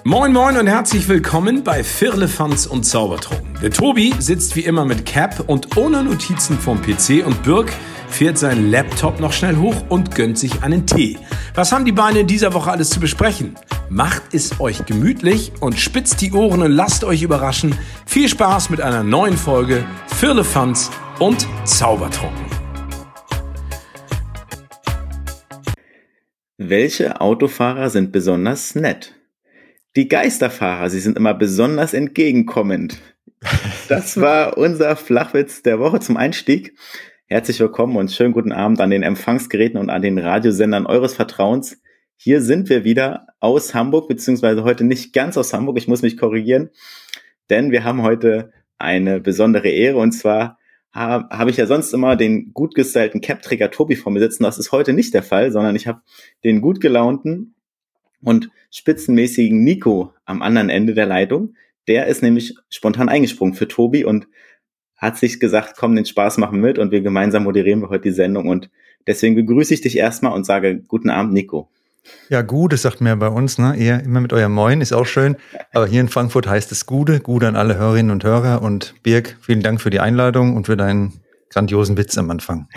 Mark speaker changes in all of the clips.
Speaker 1: Moin moin und herzlich willkommen bei Firlefanz und Zaubertrunken. Der Tobi sitzt wie immer mit Cap und ohne Notizen vorm PC und Birk fährt seinen Laptop noch schnell hoch und gönnt sich einen Tee. Was haben die Beine in dieser Woche alles zu besprechen? Macht es euch gemütlich und spitzt die Ohren und lasst euch überraschen. Viel Spaß mit einer neuen Folge Firlefanz und Zaubertrunken.
Speaker 2: Welche Autofahrer sind besonders nett? Die Geisterfahrer, sie sind immer besonders entgegenkommend. Das war unser Flachwitz der Woche zum Einstieg. Herzlich willkommen und schönen guten Abend an den Empfangsgeräten und an den Radiosendern eures Vertrauens. Hier sind wir wieder aus Hamburg, beziehungsweise heute nicht ganz aus Hamburg, ich muss mich korrigieren, denn wir haben heute eine besondere Ehre und zwar habe ich ja sonst immer den gut gestylten Cap-Träger Tobi vor mir sitzen. Das ist heute nicht der Fall, sondern ich habe den gut gelaunten und spitzenmäßigen Nico am anderen Ende der Leitung. Der ist nämlich spontan eingesprungen für Tobi und hat sich gesagt, komm, den Spaß machen mit und wir gemeinsam moderieren wir heute die Sendung und deswegen begrüße ich dich erstmal und sage guten Abend, Nico.
Speaker 3: Ja, Gude sagt mir bei uns, ne? Ihr immer mit eurem Moin, ist auch schön. Aber hier in Frankfurt heißt es Gude. Gude an alle Hörerinnen und Hörer. Und Birk, vielen Dank für die Einladung und für deinen grandiosen Witz am Anfang.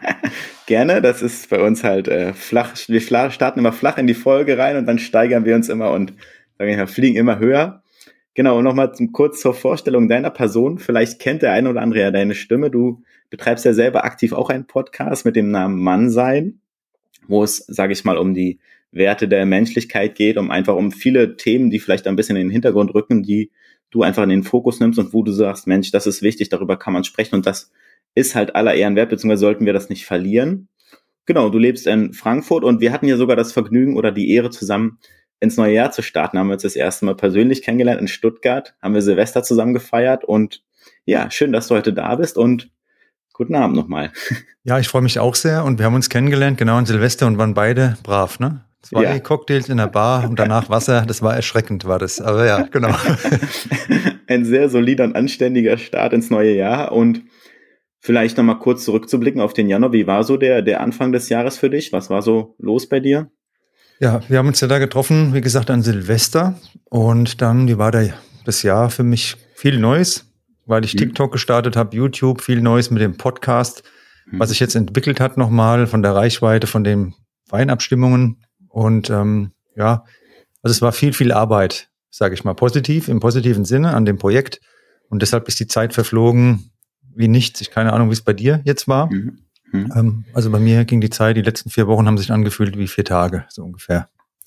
Speaker 2: Gerne, das ist bei uns halt flach. Wir starten immer flach in die Folge rein und dann steigern wir uns immer und sagen wir, fliegen immer höher. Genau, und nochmal kurz zur Vorstellung deiner Person. Vielleicht kennt der eine oder andere ja deine Stimme. Du betreibst ja selber aktiv auch einen Podcast mit dem Namen Mannsein, wo es, sage ich mal, um die Werte der Menschlichkeit geht, um viele Themen, die vielleicht ein bisschen in den Hintergrund rücken, die du einfach in den Fokus nimmst und wo du sagst, Mensch, das ist wichtig, darüber kann man sprechen und das ist halt aller Ehren wert, beziehungsweise sollten wir das nicht verlieren. Genau, du lebst in Frankfurt und wir hatten ja sogar das Vergnügen oder die Ehre, zusammen ins neue Jahr zu starten. Haben wir uns das erste Mal persönlich kennengelernt in Stuttgart, haben wir Silvester zusammen gefeiert und ja, schön, dass du heute da bist und guten Abend nochmal.
Speaker 3: Ja, ich freue mich auch sehr und wir haben uns kennengelernt, genau an Silvester und waren beide brav, ne? 2 Cocktails in der Bar und danach Wasser, das war erschreckend, war das. Aber ja, genau.
Speaker 2: Ein sehr solider und anständiger Start ins neue Jahr und vielleicht nochmal kurz zurückzublicken auf den Januar. Wie war so der Anfang des Jahres für dich? Was war so los bei dir?
Speaker 3: Ja, wir haben uns ja da getroffen, wie gesagt, an Silvester und dann, wie war das Jahr für mich viel Neues, weil ich TikTok gestartet habe, YouTube, viel Neues mit dem Podcast, was sich jetzt entwickelt hat nochmal von der Reichweite, von den Weinabstimmungen und also es war viel Arbeit, sage ich mal, im positiven Sinne an dem Projekt und deshalb ist die Zeit verflogen wie nichts. Ich keine Ahnung, wie es bei dir jetzt war. Also bei mir ging die Zeit, die letzten 4 Wochen haben sich angefühlt wie 4 Tage, so ungefähr.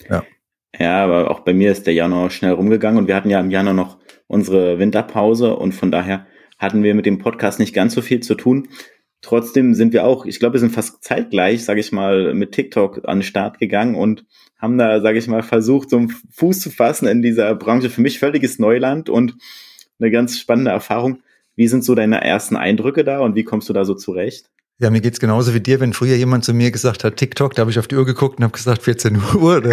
Speaker 2: Ja, aber auch bei mir ist der Januar schnell rumgegangen und wir hatten ja im Januar noch unsere Winterpause und von daher hatten wir mit dem Podcast nicht ganz so viel zu tun. Trotzdem sind wir auch, ich glaube, wir sind fast zeitgleich, sage ich mal, mit TikTok an den Start gegangen und haben da, sage ich mal, versucht, so einen Fuß zu fassen in dieser Branche. Für mich völliges Neuland und eine ganz spannende Erfahrung. Wie sind so deine ersten Eindrücke da und wie kommst du da so zurecht?
Speaker 3: Ja, mir geht's genauso wie dir, wenn früher jemand zu mir gesagt hat, TikTok, da habe ich auf die Uhr geguckt und habe gesagt, 14 Uhr.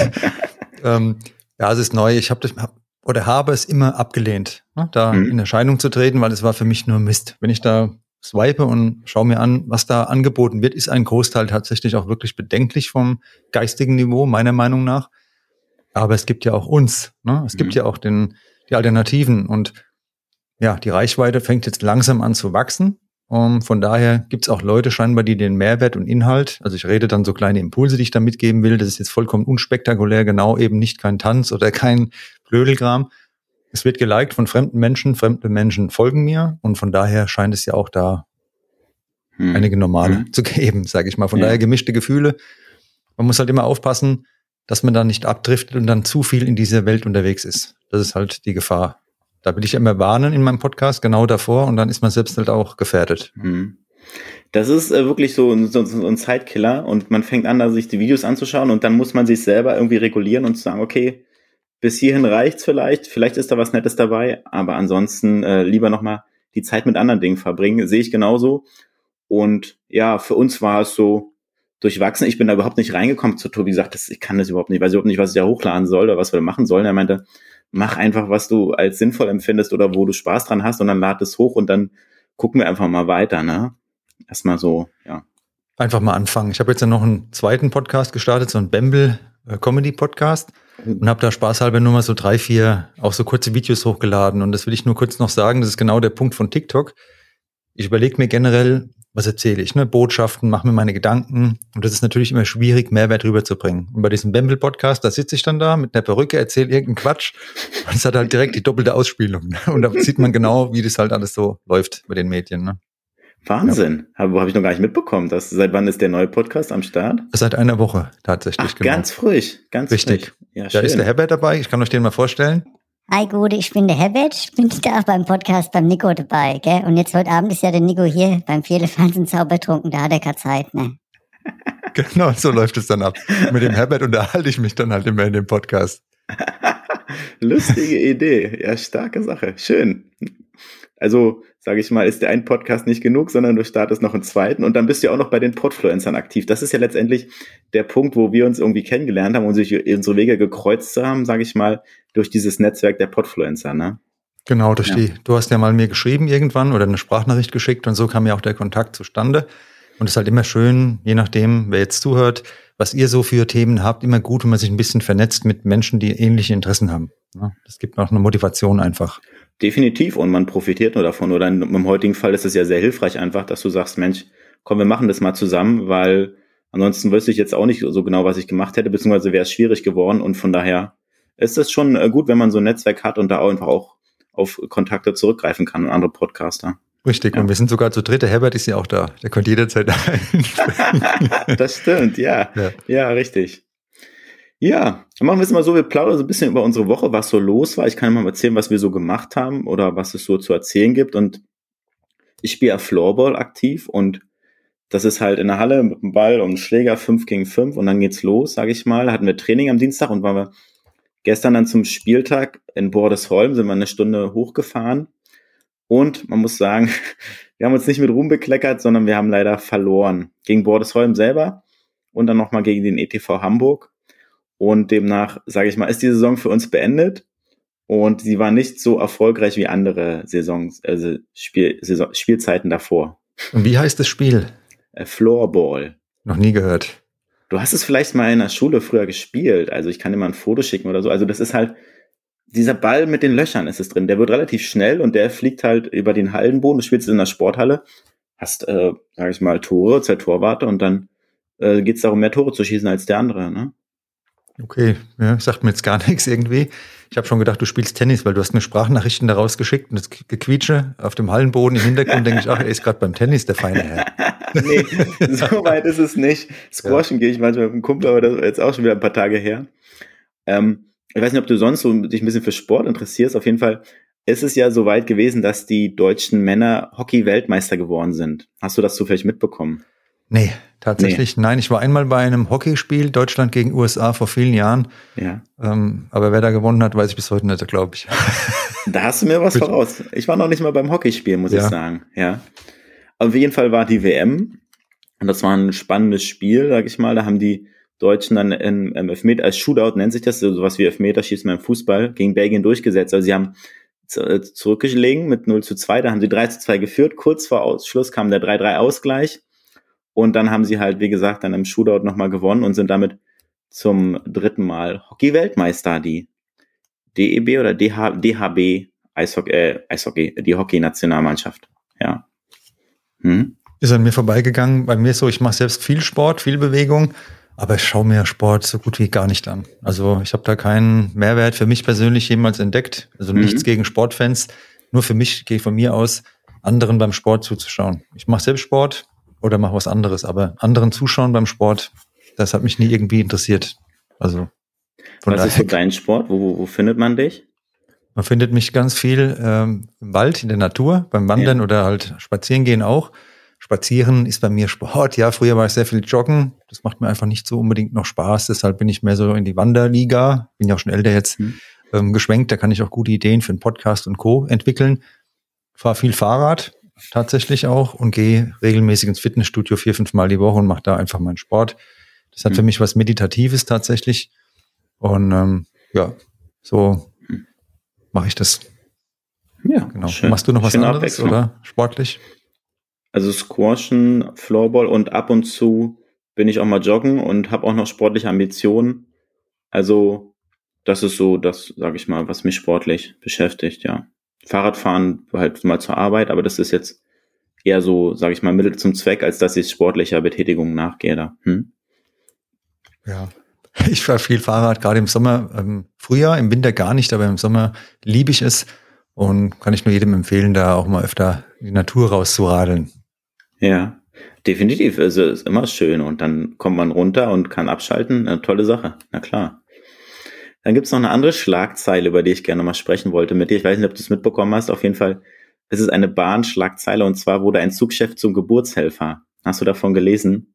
Speaker 3: Ja, es ist neu. Ich habe es immer abgelehnt, ne, da in Erscheinung zu treten, weil es war für mich nur Mist. Wenn ich da swipe und schaue mir an, was da angeboten wird, ist ein Großteil tatsächlich auch wirklich bedenklich vom geistigen Niveau, meiner Meinung nach. Aber es gibt ja auch uns, ne? Es gibt ja auch die Alternativen und ja, die Reichweite fängt jetzt langsam an zu wachsen. Von daher gibt es auch Leute scheinbar, die den Mehrwert und Inhalt, also ich rede dann so kleine Impulse, die ich da mitgeben will, das ist jetzt vollkommen unspektakulär, genau eben nicht kein Tanz oder kein Blödelkram. Es wird geliked von fremde Menschen folgen mir und von daher scheint es ja auch da einige Normale zu geben, sage ich mal. Von daher gemischte Gefühle. Man muss halt immer aufpassen, dass man da nicht abdriftet und dann zu viel in dieser Welt unterwegs ist. Das ist halt die Gefahr. Da will ich immer warnen in meinem Podcast, genau davor und dann ist man selbst halt auch gefährdet.
Speaker 2: Das ist wirklich so ein Zeitkiller und man fängt an, da sich die Videos anzuschauen und dann muss man sich selber irgendwie regulieren und sagen, okay, bis hierhin reicht's vielleicht ist da was Nettes dabei, aber ansonsten lieber nochmal die Zeit mit anderen Dingen verbringen, sehe ich genauso. Und ja, für uns war es so durchwachsen. Ich bin da überhaupt nicht reingekommen zu Tobi, sagt, ich kann das überhaupt nicht, weiß überhaupt nicht, was ich da hochladen soll oder was wir da machen sollen. Er meinte, mach einfach, was du als sinnvoll empfindest oder wo du Spaß dran hast und dann lad es hoch und dann gucken wir einfach mal weiter, ne? Erstmal so, ja.
Speaker 3: Einfach mal anfangen. Ich habe jetzt ja noch einen zweiten Podcast gestartet, so einen Bamble Comedy Podcast. und habe da spaßhalber nur mal so 3, 4 auch so kurze Videos hochgeladen. Und das will ich nur kurz noch sagen, das ist genau der Punkt von TikTok. Ich überlege mir generell, was erzähle ich, ne? Botschaften, mache mir meine Gedanken. Und das ist natürlich immer schwierig, Mehrwert rüberzubringen. Und bei diesem Bamble-Podcast, da sitze ich dann da mit einer Perücke, erzähle irgendeinen Quatsch. Und es hat halt direkt die doppelte Ausspielung. Ne? Und da sieht man genau, wie das halt alles so läuft mit den Medien. Ne?
Speaker 2: Wahnsinn. Ja. Hab ich noch gar nicht mitbekommen. Seit wann ist der neue Podcast am Start?
Speaker 3: Seit einer Woche tatsächlich.
Speaker 2: Ach, genau. Ganz frisch.
Speaker 3: Richtig.
Speaker 2: Frisch. Ja,
Speaker 3: da ist der Herbert dabei. Ich kann euch den mal vorstellen.
Speaker 4: Hi Gude, ich bin der Herbert. Ich bin da beim Podcast beim Nico dabei, gell? Und jetzt heute Abend ist ja der Nico hier beim Vierlefanz und Zaubertrunken. Da hat er keine Zeit, ne?
Speaker 3: Genau, so läuft es dann ab. Mit dem Herbert unterhalte ich mich dann halt immer in dem Podcast.
Speaker 2: Lustige Idee. Ja, starke Sache. Schön. Also, sage ich mal, ist der ein Podcast nicht genug, sondern du startest noch einen zweiten und dann bist du ja auch noch bei den Podfluencern aktiv. Das ist ja letztendlich der Punkt, wo wir uns irgendwie kennengelernt haben und sich unsere Wege gekreuzt haben, sage ich mal, durch dieses Netzwerk der Podfluencer, ne?
Speaker 3: Genau, du hast ja mal mir geschrieben irgendwann oder eine Sprachnachricht geschickt und so kam ja auch der Kontakt zustande. Und es ist halt immer schön, je nachdem, wer jetzt zuhört, was ihr so für Themen habt, immer gut, wenn man sich ein bisschen vernetzt mit Menschen, die ähnliche Interessen haben. Das gibt auch eine Motivation einfach.
Speaker 2: Definitiv, und man profitiert nur davon. Oder im heutigen Fall ist es ja sehr hilfreich einfach, dass du sagst, Mensch, komm, wir machen das mal zusammen, weil ansonsten wüsste ich jetzt auch nicht so genau, was ich gemacht hätte, beziehungsweise wäre es schwierig geworden. Und von daher ist es schon gut, wenn man so ein Netzwerk hat und da auch einfach auch auf Kontakte zurückgreifen kann und andere Podcaster.
Speaker 3: Richtig, ja. Und wir sind sogar zu dritt. Der Herbert ist ja auch da. Der könnte jederzeit einspringen.
Speaker 2: Das stimmt, ja. Ja, richtig. Ja, dann machen wir es mal so, wir plaudern so ein bisschen über unsere Woche, was so los war. Ich kann mal erzählen, was wir so gemacht haben oder was es so zu erzählen gibt. Und ich spiele ja Floorball aktiv und das ist halt in der Halle mit dem Ball und Schläger 5 gegen 5 und dann geht's los, sage ich mal. Da hatten wir Training am Dienstag und waren wir gestern dann zum Spieltag in Bordesholm, sind wir eine Stunde hochgefahren. Und man muss sagen, wir haben uns nicht mit Ruhm bekleckert, sondern wir haben leider verloren. Gegen Bordesholm selber und dann nochmal gegen den ETV Hamburg. Und demnach, sage ich mal, ist die Saison für uns beendet. Und sie war nicht so erfolgreich wie andere Saisons, also Spielzeiten davor.
Speaker 3: Und wie heißt das Spiel?
Speaker 2: Floorball.
Speaker 3: Noch nie gehört.
Speaker 2: Du hast es vielleicht mal in der Schule früher gespielt. Also ich kann dir mal ein Foto schicken oder so. Also das ist halt, dieser Ball mit den Löchern ist es drin. Der wird relativ schnell und der fliegt halt über den Hallenboden. Du spielst in der Sporthalle, hast, sag ich mal, Tore, 2 Torwarte und dann geht es darum, mehr Tore zu schießen als der andere, ne?
Speaker 3: Okay, ja, sagt mir jetzt gar nichts irgendwie. Ich habe schon gedacht, du spielst Tennis, weil du hast mir Sprachnachrichten daraus geschickt und das Gequietsche auf dem Hallenboden im Hintergrund denke ich, ach, er ist gerade beim Tennis, der feine Herr.
Speaker 2: Nee, so weit ist es nicht. Squashen gehe ich manchmal mit dem Kumpel, aber das ist jetzt auch schon wieder ein paar Tage her. Ich weiß nicht, ob du sonst so dich ein bisschen für Sport interessierst. Auf jeden Fall ist es ja so weit gewesen, dass die deutschen Männer Hockey-Weltmeister geworden sind. Hast du das zufällig mitbekommen?
Speaker 3: Nee, tatsächlich. Nein, ich war einmal bei einem Hockeyspiel, Deutschland gegen USA vor vielen Jahren.
Speaker 2: Ja.
Speaker 3: Aber wer da gewonnen hat, weiß ich bis heute nicht, glaube ich.
Speaker 2: Da hast du mir was voraus. Ich war noch nicht mal beim Hockeyspiel, muss ich sagen. Ja. Auf jeden Fall war die WM und das war ein spannendes Spiel, sag ich mal. Da haben die Deutschen dann im Elfmeter, als Shootout nennt sich das, so sowas wie Elfmeterschießen beim Fußball, gegen Belgien durchgesetzt. Also sie haben zurückgelegen mit 0:2, da haben sie 3:2 geführt. Kurz vor Ausschluss kam der 3:3-Ausgleich. Und dann haben sie halt, wie gesagt, dann im Shootout nochmal gewonnen und sind damit zum 3. Mal Hockey-Weltmeister, die DEB oder DHB Eishockey, die Hockey-Nationalmannschaft. Ja.
Speaker 3: Ist an mir vorbeigegangen. Bei mir so, ich mache selbst viel Sport, viel Bewegung, aber ich schaue mir Sport so gut wie gar nicht an. Also ich habe da keinen Mehrwert für mich persönlich jemals entdeckt. Also nichts gegen Sportfans. Nur für mich gehe ich von mir aus, anderen beim Sport zuzuschauen. Ich mache selbst Sport oder mache was anderes, aber anderen zuschauen beim Sport, das hat mich nie irgendwie interessiert. Also
Speaker 2: was ist so dein Sport? Wo findet man dich?
Speaker 3: Man findet mich ganz viel im Wald, in der Natur, beim Wandern oder halt spazieren gehen auch. Spazieren ist bei mir Sport. Ja, früher war ich sehr viel joggen. Das macht mir einfach nicht so unbedingt noch Spaß. Deshalb bin ich mehr so in die Wanderliga. Bin ja auch schon älter jetzt geschwenkt. Da kann ich auch gute Ideen für einen Podcast und Co. entwickeln. Fahre viel Fahrrad tatsächlich auch und gehe regelmäßig ins Fitnessstudio 4-5 Mal die Woche und mache da einfach meinen Sport. Das hat für mich was Meditatives tatsächlich. Und so mache ich das.
Speaker 2: Ja,
Speaker 3: genau.
Speaker 2: Schön.
Speaker 3: Machst du noch was anderes oder sportlich?
Speaker 2: Also Squashen, Floorball und ab und zu bin ich auch mal joggen und habe auch noch sportliche Ambitionen. Also das ist so das, sage ich mal, was mich sportlich beschäftigt, ja. Fahrradfahren halt mal zur Arbeit, aber das ist jetzt eher so, sage ich mal, Mittel zum Zweck, als dass ich sportlicher Betätigung nachgehe da.
Speaker 3: Ja, ich fahre viel Fahrrad, gerade im Sommer, Frühjahr, im Winter gar nicht, aber im Sommer liebe ich es und kann ich nur jedem empfehlen, da auch mal öfter in die Natur rauszuradeln.
Speaker 2: Ja, definitiv. Also ist immer schön und dann kommt man runter und kann abschalten. Eine tolle Sache, na klar. Dann gibt's noch eine andere Schlagzeile, über die ich gerne mal sprechen wollte mit dir. Ich weiß nicht, ob du es mitbekommen hast. Auf jeden Fall, es ist eine Bahnschlagzeile und zwar wurde ein Zugchef zum Geburtshelfer. Hast du davon gelesen?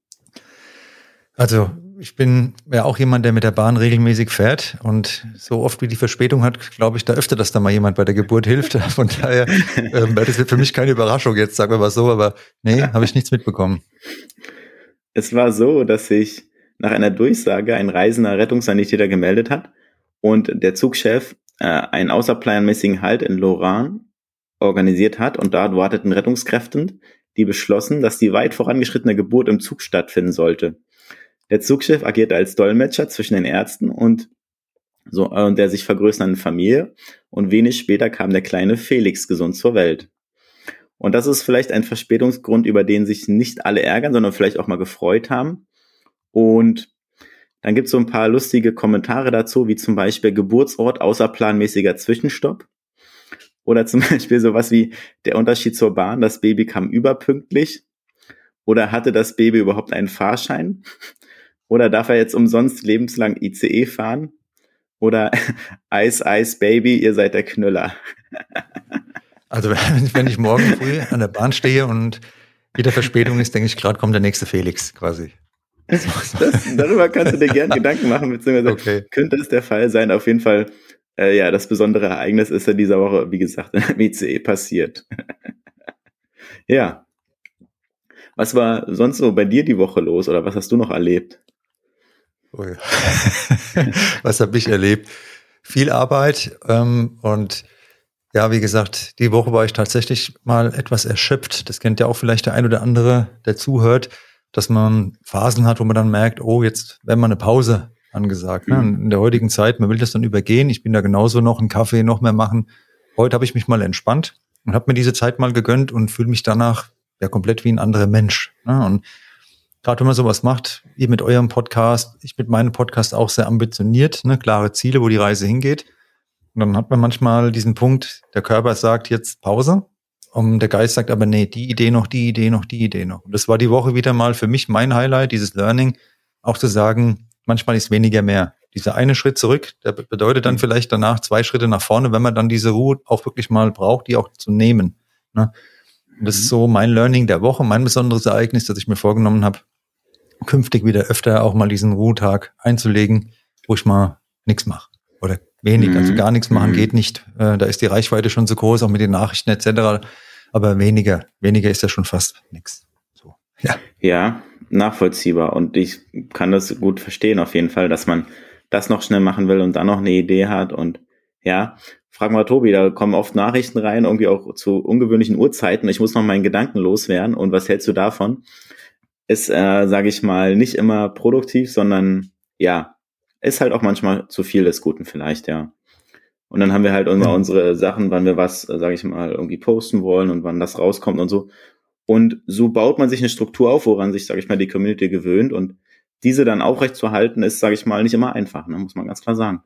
Speaker 3: Also ich bin ja auch jemand, der mit der Bahn regelmäßig fährt und so oft wie die Verspätung hat, glaube ich, da öfter, dass da mal jemand bei der Geburt hilft. Von daher, das wird für mich keine Überraschung jetzt, sagen wir mal so, aber nee, habe ich nichts mitbekommen.
Speaker 2: Es war so, dass sich nach einer Durchsage ein reisender Rettungssanitäter gemeldet hat und der Zugchef einen außerplanmäßigen Halt in Lorraine organisiert hat und dort warteten Rettungskräfte, die beschlossen, dass die weit vorangeschrittene Geburt im Zug stattfinden sollte. Der Zugchef agierte als Dolmetscher zwischen den Ärzten und der sich vergrößernden Familie und wenig später kam der kleine Felix gesund zur Welt. Und das ist vielleicht ein Verspätungsgrund, über den sich nicht alle ärgern, sondern vielleicht auch mal gefreut haben. Und dann gibt es so ein paar lustige Kommentare dazu, wie zum Beispiel Geburtsort außerplanmäßiger Zwischenstopp. Oder zum Beispiel sowas wie der Unterschied zur Bahn, das Baby kam überpünktlich. Oder hatte das Baby überhaupt einen Fahrschein? Oder darf er jetzt umsonst lebenslang ICE fahren? Oder Eis, Eis, Baby, ihr seid der Knüller.
Speaker 3: Also wenn ich morgen früh an der Bahn stehe und wieder Verspätung ist, denke ich, gerade kommt der nächste Felix quasi.
Speaker 2: Darüber kannst du dir gerne Gedanken machen, beziehungsweise könnte es der Fall sein. Auf jeden Fall, das besondere Ereignis ist ja dieser Woche, wie gesagt, im ICE passiert. Ja. Was war sonst so bei dir die Woche los oder was hast du noch erlebt?
Speaker 3: Was habe ich erlebt? Viel Arbeit und ja, wie gesagt, die Woche war ich tatsächlich mal etwas erschöpft. Das kennt ja auch vielleicht der ein oder andere, der zuhört, dass man Phasen hat, wo man dann merkt, oh, jetzt wäre mal eine Pause angesagt. Ne? Und in der heutigen Zeit, man will das dann übergehen. Ich bin da genauso noch einen Kaffee noch mehr machen. Heute habe ich mich mal entspannt und habe mir diese Zeit mal gegönnt und fühle mich danach ja komplett wie ein anderer Mensch. Ne? Und gerade wenn man sowas macht, ihr mit eurem Podcast, ich mit meinem Podcast auch sehr ambitioniert, ne? Klare Ziele, wo die Reise hingeht. Und dann hat man manchmal diesen Punkt, der Körper sagt jetzt Pause und der Geist sagt aber nee, die Idee noch, die Idee noch, die Idee noch. Und das war die Woche wieder mal für mich mein Highlight, dieses Learning, auch zu sagen, manchmal ist weniger mehr. Dieser eine Schritt zurück, der bedeutet dann vielleicht danach 2 Schritte nach vorne, wenn man dann diese Ruhe auch wirklich mal braucht, die auch zu nehmen. Ne? Und das ist so mein Learning der Woche, mein besonderes Ereignis, das ich mir vorgenommen habe, künftig wieder öfter auch mal diesen Ruhetag einzulegen, wo ich mal nichts mache. Oder wenig, also gar nichts machen geht nicht. Da ist die Reichweite schon so groß, auch mit den Nachrichten etc. Aber weniger ist ja schon fast nichts. So,
Speaker 2: ja, nachvollziehbar. Und ich kann das gut verstehen auf jeden Fall, dass man das noch schnell machen will und dann noch eine Idee hat. Und ja, frag mal Tobi, da kommen oft Nachrichten rein, irgendwie auch zu ungewöhnlichen Uhrzeiten. Ich muss noch meinen Gedanken loswerden. Und was hältst du davon? Ist, sage ich mal, nicht immer produktiv, sondern ja, ist halt auch manchmal zu viel des Guten vielleicht, ja. Und dann haben wir halt immer unsere Sachen, wann wir was, sage ich mal, irgendwie posten wollen und wann das rauskommt und so. Und so baut man sich eine Struktur auf, woran sich, sage ich mal, die Community gewöhnt. Und diese dann aufrechtzuerhalten, ist, sage ich mal, nicht immer einfach, ne? Muss man ganz klar sagen.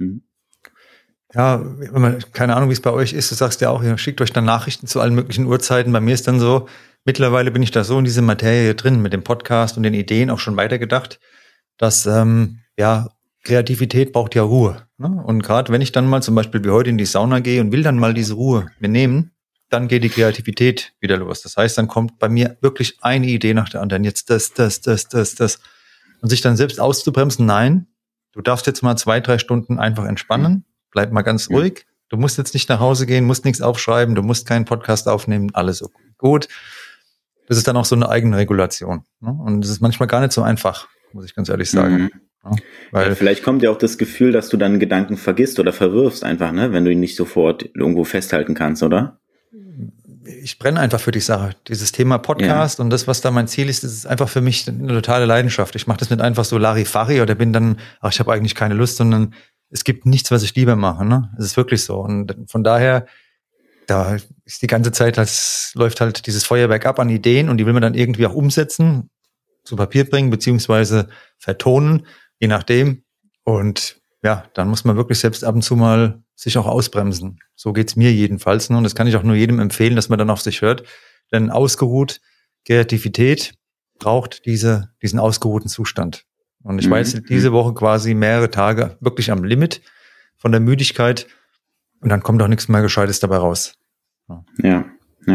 Speaker 3: Ja, keine Ahnung, wie es bei euch ist. Du sagst ja auch, ihr schickt euch dann Nachrichten zu allen möglichen Uhrzeiten. Bei mir ist dann so, mittlerweile bin ich da so in diese Materie drin mit dem Podcast und den Ideen auch schon weitergedacht, dass Kreativität braucht ja Ruhe. Ne? Und gerade wenn ich dann mal zum Beispiel wie heute in die Sauna gehe und will dann mal diese Ruhe mir nehmen, dann geht die Kreativität wieder los. Das heißt, dann kommt bei mir wirklich eine Idee nach der anderen. Jetzt das. Und sich dann selbst auszubremsen, nein, du darfst jetzt mal 2-3 Stunden einfach entspannen, bleib mal ganz ruhig. Du musst jetzt nicht nach Hause gehen, musst nichts aufschreiben, du musst keinen Podcast aufnehmen, alles okay. Gut. Das ist dann auch so eine Eigenregulation. Ne? Und es ist manchmal gar nicht so einfach, muss ich ganz ehrlich sagen. Ja, weil
Speaker 2: vielleicht kommt ja auch das Gefühl, dass du dann Gedanken vergisst oder verwirfst einfach, ne, wenn du ihn nicht sofort irgendwo festhalten kannst, oder?
Speaker 3: Ich brenne einfach für die Sache. Dieses Thema Podcast und das, was da mein Ziel ist, das ist einfach für mich eine totale Leidenschaft. Ich mache das nicht einfach so Larifari oder bin dann, ich habe eigentlich keine Lust, sondern es gibt nichts, was ich lieber mache, ne? Es ist wirklich so. Und von daher, da ist die ganze Zeit, läuft halt dieses Feuerwerk ab an Ideen und die will man dann irgendwie auch umsetzen, zu Papier bringen, beziehungsweise vertonen, je nachdem. Und ja, dann muss man wirklich selbst ab und zu mal sich auch ausbremsen. So geht's mir jedenfalls. Und das kann ich auch nur jedem empfehlen, dass man dann auf sich hört. Denn ausgeruht, Kreativität braucht diesen ausgeruhten Zustand. Und ich war jetzt diese Woche quasi mehrere Tage wirklich am Limit von der Müdigkeit. Und dann kommt auch nichts mehr Gescheites dabei raus.
Speaker 2: Ja.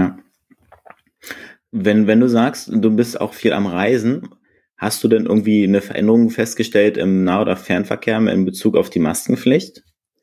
Speaker 2: Wenn du sagst, du bist auch viel am Reisen, hast du denn irgendwie eine Veränderung festgestellt im Nah- oder Fernverkehr in Bezug auf die Maskenpflicht?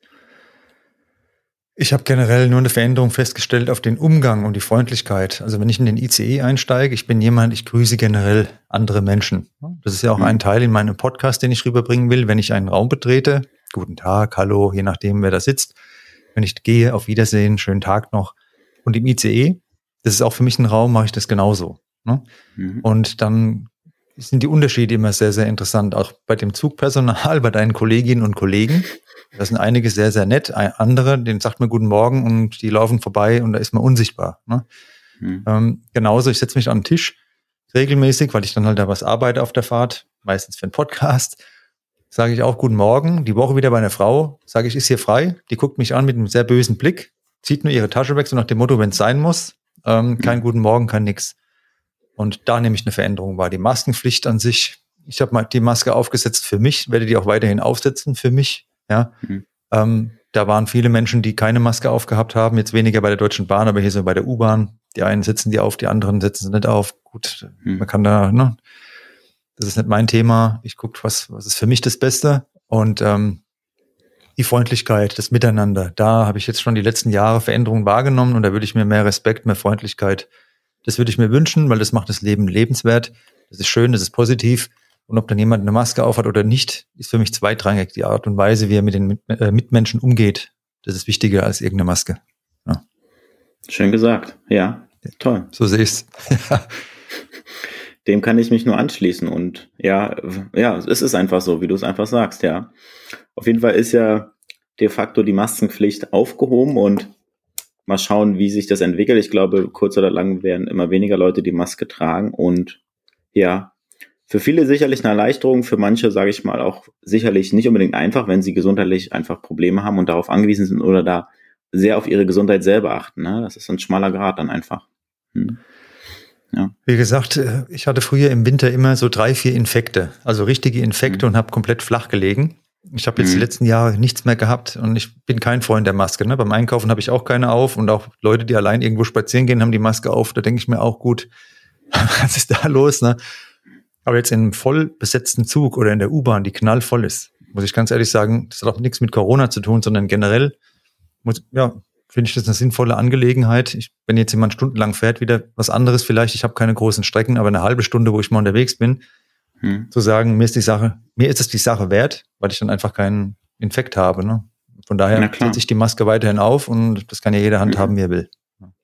Speaker 3: Ich habe generell nur eine Veränderung festgestellt auf den Umgang und die Freundlichkeit. Also wenn ich in den ICE einsteige, ich bin jemand, ich grüße generell andere Menschen. Das ist ja auch ein Teil in meinem Podcast, den ich rüberbringen will. Wenn ich einen Raum betrete, guten Tag, hallo, je nachdem, wer da sitzt. Wenn ich gehe, auf Wiedersehen, schönen Tag noch. Und im ICE, das ist auch für mich ein Raum, mache ich das genauso. Ne? Und dann sind die Unterschiede immer sehr, sehr interessant. Auch bei dem Zugpersonal, bei deinen Kolleginnen und Kollegen. Da sind einige sehr, sehr nett. Andere, denen sagt man guten Morgen und die laufen vorbei und da ist man unsichtbar. Ne? Genauso, ich setze mich an den Tisch regelmäßig, weil ich dann halt da was arbeite auf der Fahrt, meistens für einen Podcast. Sage ich auch guten Morgen. Die Woche wieder bei einer Frau, sage ich, ist hier frei. Die guckt mich an mit einem sehr bösen Blick, zieht nur ihre Tasche weg, so nach dem Motto, wenn es sein muss. Kein guten Morgen, kein nix. Und da nehme ich eine Veränderung wahr. Die Maskenpflicht an sich, ich habe mal die Maske aufgesetzt für mich, werde die auch weiterhin aufsetzen für mich. Ja, da waren viele Menschen, die keine Maske aufgehabt haben, jetzt weniger bei der Deutschen Bahn, aber hier so bei der U-Bahn. Die einen setzen die auf, die anderen setzen sie nicht auf. Gut, man kann da, ne? Das ist nicht mein Thema. Ich gucke, was ist für mich das Beste. Und die Freundlichkeit, das Miteinander, da habe ich jetzt schon die letzten Jahre Veränderungen wahrgenommen und da würde ich mir mehr Respekt, mehr Freundlichkeit, das würde ich mir wünschen, weil das macht das Leben lebenswert. Das ist schön, das ist positiv. Und ob dann jemand eine Maske aufhat oder nicht, ist für mich zweitrangig. Die Art und Weise, wie er mit den Mitmenschen umgeht, das ist wichtiger als irgendeine Maske. Ja.
Speaker 2: Schön gesagt. Ja, toll.
Speaker 3: So sehe ich's.
Speaker 2: Dem kann ich mich nur anschließen. Und ja, es ist einfach so, wie du es einfach sagst, ja. Auf jeden Fall ist ja de facto die Maskenpflicht aufgehoben und mal schauen, wie sich das entwickelt. Ich glaube, kurz oder lang werden immer weniger Leute die Maske tragen und ja, für viele sicherlich eine Erleichterung, für manche, sage ich mal, auch sicherlich nicht unbedingt einfach, wenn sie gesundheitlich einfach Probleme haben und darauf angewiesen sind oder da sehr auf ihre Gesundheit selber achten. Ne? Das ist ein schmaler Grat dann einfach. Ja.
Speaker 3: Wie gesagt, ich hatte früher im Winter immer so 3-4 Infekte, also richtige Infekte und habe komplett flach gelegen. Ich habe jetzt die letzten Jahre nichts mehr gehabt und ich bin kein Freund der Maske. Ne? Beim Einkaufen habe ich auch keine auf und auch Leute, die allein irgendwo spazieren gehen, haben die Maske auf. Da denke ich mir auch, gut, was ist da los? Ne? Aber jetzt in einem voll besetzten Zug oder in der U-Bahn, die knallvoll ist, muss ich ganz ehrlich sagen, das hat auch nichts mit Corona zu tun, sondern generell finde ich das eine sinnvolle Angelegenheit. Wenn jetzt jemand stundenlang fährt, wieder was anderes vielleicht. Ich habe keine großen Strecken, aber eine halbe Stunde, wo ich mal unterwegs bin, zu sagen, mir ist es die Sache wert, weil ich dann einfach keinen Infekt habe. Ne? Von daher setze ich die Maske weiterhin auf und das kann ja jeder handhaben, wie er will.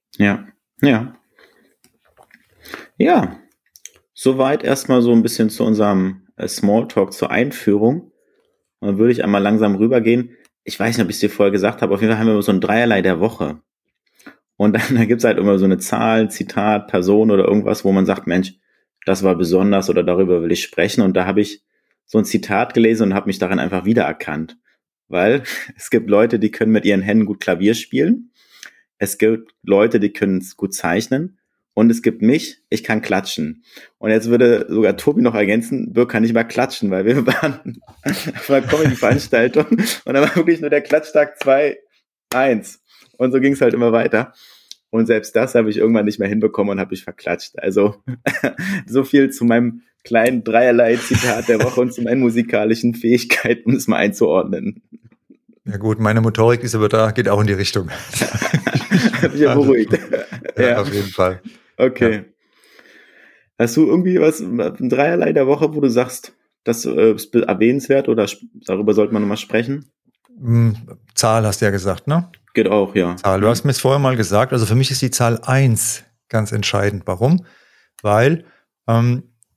Speaker 2: Ja. Soweit erstmal so ein bisschen zu unserem Smalltalk zur Einführung. Und dann würde ich einmal langsam rübergehen. Ich weiß nicht, ob ich es dir vorher gesagt habe. Auf jeden Fall haben wir immer so ein Dreierlei der Woche. Und dann da gibt es halt immer so eine Zahl, Zitat, Person oder irgendwas, wo man sagt, Mensch, das war besonders oder darüber will ich sprechen. Und da habe ich so ein Zitat gelesen und habe mich darin einfach wiedererkannt. Weil es gibt Leute, die können mit ihren Händen gut Klavier spielen. Es gibt Leute, die können es gut zeichnen. Und es gibt mich, ich kann klatschen. Und jetzt würde sogar Tobi noch ergänzen, Birk kann nicht mal klatschen, weil wir waren auf einer Comedy-Veranstaltung und da war wirklich nur der Klatschtag 2-1. Und so ging es halt immer weiter. Und selbst das habe ich irgendwann nicht mehr hinbekommen und habe mich verklatscht. Also so viel zu meinem kleinen Dreierlei-Zitat der Woche und zu meinen musikalischen Fähigkeiten, um es mal einzuordnen.
Speaker 3: Ja gut, meine Motorik ist aber da, geht auch in die Richtung.
Speaker 2: Hab ich ja beruhigt.
Speaker 3: Ja, auf jeden Fall.
Speaker 2: Okay. Ja. Hast du irgendwie ein Dreierlei der Woche, wo du sagst, das ist erwähnenswert oder darüber sollte man nochmal sprechen?
Speaker 3: Zahl hast du ja gesagt, ne?
Speaker 2: Geht auch, ja.
Speaker 3: Zahl. Du hast mir es vorher mal gesagt, also für mich ist die Zahl 1 ganz entscheidend. Warum? Weil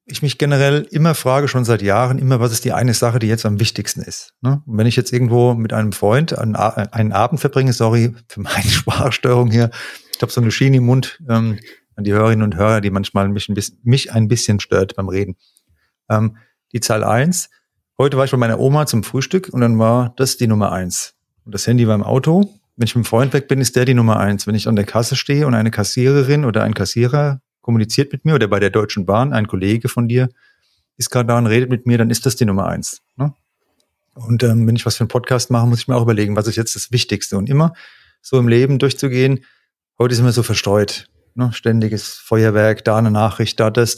Speaker 3: ich mich generell immer frage, schon seit Jahren, immer, was ist die eine Sache, die jetzt am wichtigsten ist. Ne? Und wenn ich jetzt irgendwo mit einem Freund einen Abend verbringe, sorry für meine Sprachstörung hier, ich habe so eine Schiene im Mund an die Hörerinnen und Hörer, die manchmal mich ein bisschen stört beim Reden. Die Zahl 1, heute war ich bei meiner Oma zum Frühstück und dann war das die Nummer 1. Und das Handy war im Auto. Wenn ich mit dem Freund weg bin, ist der die Nummer 1. Wenn ich an der Kasse stehe und eine Kassiererin oder ein Kassierer kommuniziert mit mir oder bei der Deutschen Bahn, ein Kollege von dir ist gerade da und redet mit mir, dann ist das die Nummer 1. Ne? Und wenn ich was für einen Podcast mache, muss ich mir auch überlegen, was ist jetzt das Wichtigste. Und immer so im Leben durchzugehen, heute ist immer so verstreut. Ne? Ständiges Feuerwerk, da eine Nachricht, da das.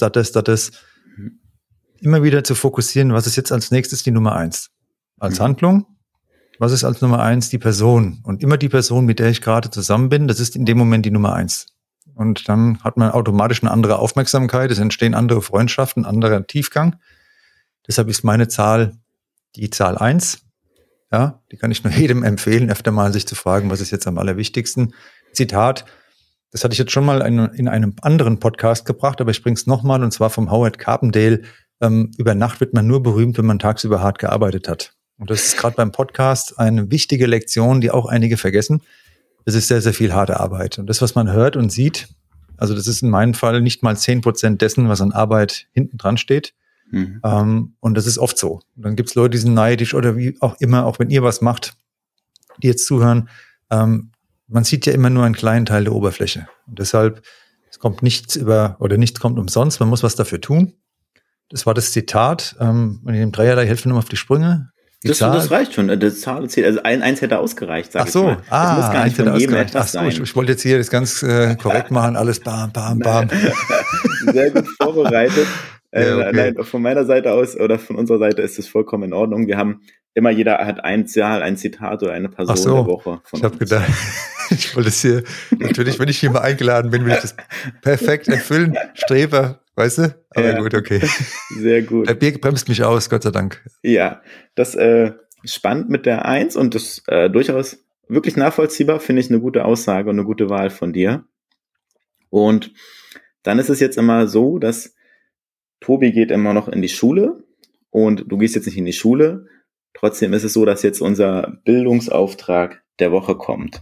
Speaker 3: Immer wieder zu fokussieren, was ist jetzt als nächstes die Nummer 1? Als Handlung, was ist als Nummer 1 die Person? Und immer die Person, mit der ich gerade zusammen bin, das ist in dem Moment die Nummer 1. Und dann hat man automatisch eine andere Aufmerksamkeit, es entstehen andere Freundschaften, anderer Tiefgang. Deshalb ist meine Zahl die Zahl 1. Ja, die kann ich nur jedem empfehlen, öfter mal sich zu fragen, was ist jetzt am allerwichtigsten. Zitat, das hatte ich jetzt schon mal in einem anderen Podcast gebracht, aber ich bringe es nochmal, und zwar vom Howard Carpendale. Über Nacht wird man nur berühmt, wenn man tagsüber hart gearbeitet hat. Und das ist gerade beim Podcast eine wichtige Lektion, die auch einige vergessen. Es ist sehr, sehr viel harte Arbeit. Und das, was man hört und sieht, also das ist in meinem Fall nicht mal 10% dessen, was an Arbeit hinten dran steht. Und das ist oft so. Und dann gibt es Leute, die sind neidisch oder wie auch immer, auch wenn ihr was macht, die jetzt zuhören. Man sieht ja immer nur einen kleinen Teil der Oberfläche. Und deshalb, es kommt nichts kommt umsonst. Man muss was dafür tun. Das war das Zitat. Und in dem Dreierlei helfen nur auf die Sprünge.
Speaker 2: Das reicht schon. Das Zahl zählt. Also eins hätte ausgereicht, sag ich mal.
Speaker 3: Ach so,
Speaker 2: muss gar nicht von jedem etwas sein.
Speaker 3: Ich wollte jetzt hier das ganz korrekt machen, alles bam.
Speaker 2: Sehr gut vorbereitet.
Speaker 3: Ja, okay.
Speaker 2: Nein, von meiner Seite aus oder von unserer Seite ist es vollkommen in Ordnung. Wir haben jeder hat ein Zahl, ein Zitat oder eine Person der Woche.
Speaker 3: Ich habe gedacht, ich wollte es hier, natürlich, wenn ich hier mal eingeladen bin, will ich das perfekt erfüllen. Streber, weißt du? Aber ja, gut, okay.
Speaker 2: Sehr gut.
Speaker 3: Der Bier bremst mich aus, Gott sei Dank.
Speaker 2: Ja, das spannend mit der 1 und das durchaus wirklich nachvollziehbar, finde ich eine gute Aussage und eine gute Wahl von dir. Und dann ist es jetzt immer so, dass Tobi geht immer noch in die Schule und du gehst jetzt nicht in die Schule. Trotzdem ist es so, dass jetzt unser Bildungsauftrag der Woche kommt.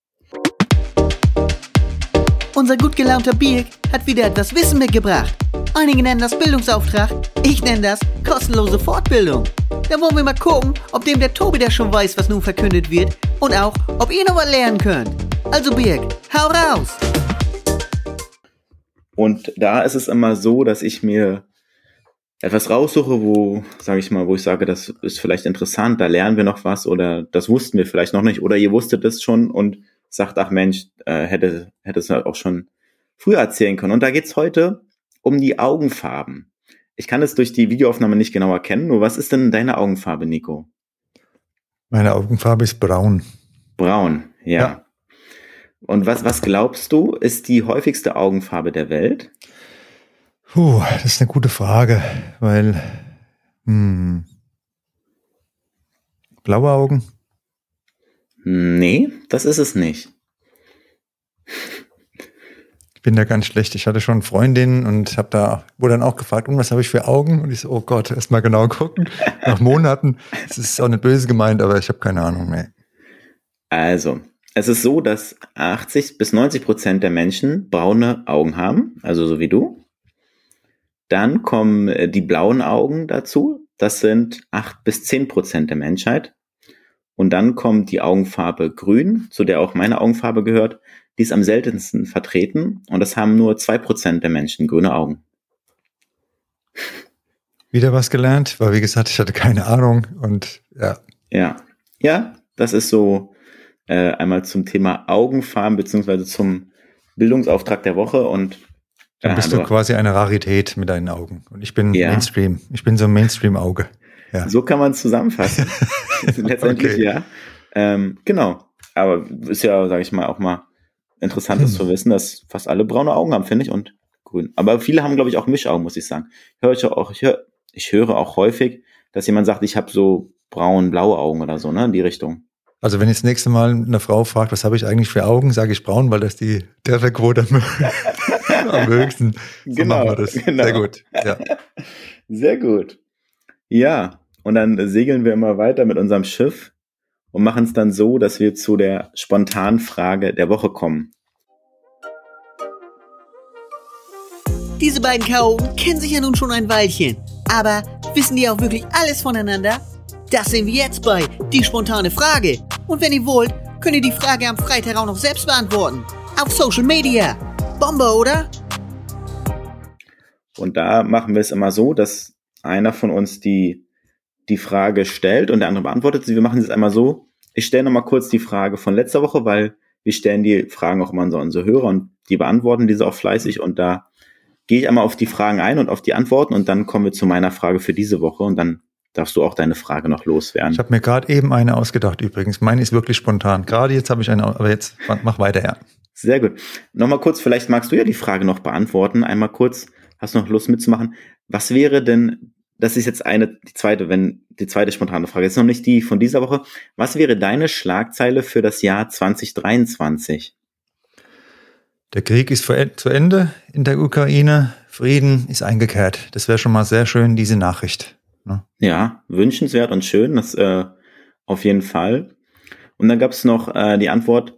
Speaker 5: Unser gut gelaunter Birk hat wieder etwas Wissen mitgebracht. Einige nennen das Bildungsauftrag, ich nenne das kostenlose Fortbildung. Da wollen wir mal gucken, ob dem der Tobi da schon weiß, was nun verkündet wird und auch, ob ihr noch was lernen könnt. Also Birk, hau raus!
Speaker 2: Und da ist es immer so, dass ich mir etwas raussuche, wo ich sage, das ist vielleicht interessant, da lernen wir noch was oder das wussten wir vielleicht noch nicht oder ihr wusstet es schon und sagt, ach Mensch, hätte es halt auch schon früher erzählen können. Und da geht's heute um die Augenfarben. Ich kann es durch die Videoaufnahme nicht genau erkennen, nur was ist denn deine Augenfarbe, Nico?
Speaker 3: Meine Augenfarbe ist braun.
Speaker 2: Braun, ja. Und was glaubst du, ist die häufigste Augenfarbe der Welt?
Speaker 3: Das ist eine gute Frage, weil blaue Augen?
Speaker 2: Nee, das ist es nicht.
Speaker 3: Ich bin da ganz schlecht. Ich hatte schon Freundinnen und wurde dann auch gefragt, was habe ich für Augen? Und ich so, oh Gott, erst mal genau gucken. Nach Monaten. Das ist auch nicht böse gemeint, aber ich habe keine Ahnung mehr.
Speaker 2: Also, es ist so, dass 80-90% der Menschen braune Augen haben, also so wie du. Dann kommen die blauen Augen dazu. Das sind 8-10% der Menschheit. Und dann kommt die Augenfarbe grün, zu der auch meine Augenfarbe gehört. Die ist am seltensten vertreten. Und das haben nur 2% der Menschen grüne Augen.
Speaker 3: Wieder was gelernt, weil wie gesagt, ich hatte keine Ahnung. Und
Speaker 2: Ja, das ist so einmal zum Thema Augenfarben beziehungsweise zum Bildungsauftrag der Woche. Und
Speaker 3: dann bist du quasi eine Rarität mit deinen Augen. Und ich bin Mainstream. Ich bin so ein Mainstream-Auge. Ja.
Speaker 2: So kann man es zusammenfassen. Letztendlich,
Speaker 3: okay.
Speaker 2: Ja. Genau. Aber ist ja, sage ich mal, auch mal interessant zu wissen, dass fast alle braune Augen haben, finde ich, und grün. Aber viele haben, glaube ich, auch Mischaugen, muss ich sagen. Ich höre auch häufig, dass jemand sagt, ich habe so braun-blaue Augen oder so, ne, in die Richtung.
Speaker 3: Also wenn jetzt das nächste Mal eine Frau fragt, was habe ich eigentlich für Augen, sage ich braun, weil das die Trefferquote am höchsten. So
Speaker 2: Genau,
Speaker 3: machen wir das.
Speaker 2: genau.
Speaker 3: Sehr gut. Ja.
Speaker 2: Sehr gut. Ja, und dann segeln wir immer weiter mit unserem Schiff und machen es dann so, dass wir zu der spontanen Frage der Woche kommen.
Speaker 5: Diese beiden Chaoten kennen sich ja nun schon ein Weilchen. Aber wissen die auch wirklich alles voneinander? Das sehen wir jetzt bei Die spontane Frage. Und wenn ihr wollt, könnt ihr die Frage am Freitag auch noch selbst beantworten. Auf Social Media. Bombe, oder?
Speaker 2: Und da machen wir es immer so, dass einer von uns die Frage stellt und der andere beantwortet sie. Wir machen es einmal so. Ich stelle nochmal kurz die Frage von letzter Woche, weil wir stellen die Fragen auch immer an unsere Hörer und die beantworten diese auch fleißig. Und da gehe ich einmal auf die Fragen ein und auf die Antworten und dann kommen wir zu meiner Frage für diese Woche und dann darfst du auch deine Frage noch loswerden.
Speaker 3: Ich habe mir gerade eben eine ausgedacht übrigens. Meine ist wirklich spontan. Gerade jetzt habe ich eine, aber jetzt mach weiter, ja.
Speaker 2: Sehr gut. Nochmal kurz, vielleicht magst du ja die Frage noch beantworten. Einmal kurz, hast du noch Lust mitzumachen? Was wäre denn, das ist jetzt die zweite spontane Frage, das ist noch nicht die von dieser Woche. Was wäre deine Schlagzeile für das Jahr 2023?
Speaker 3: Der Krieg ist zu Ende in der Ukraine. Frieden ist eingekehrt. Das wäre schon mal sehr schön, diese Nachricht. Ne?
Speaker 2: Ja, wünschenswert und schön, das auf jeden Fall. Und dann gab es noch die Antwort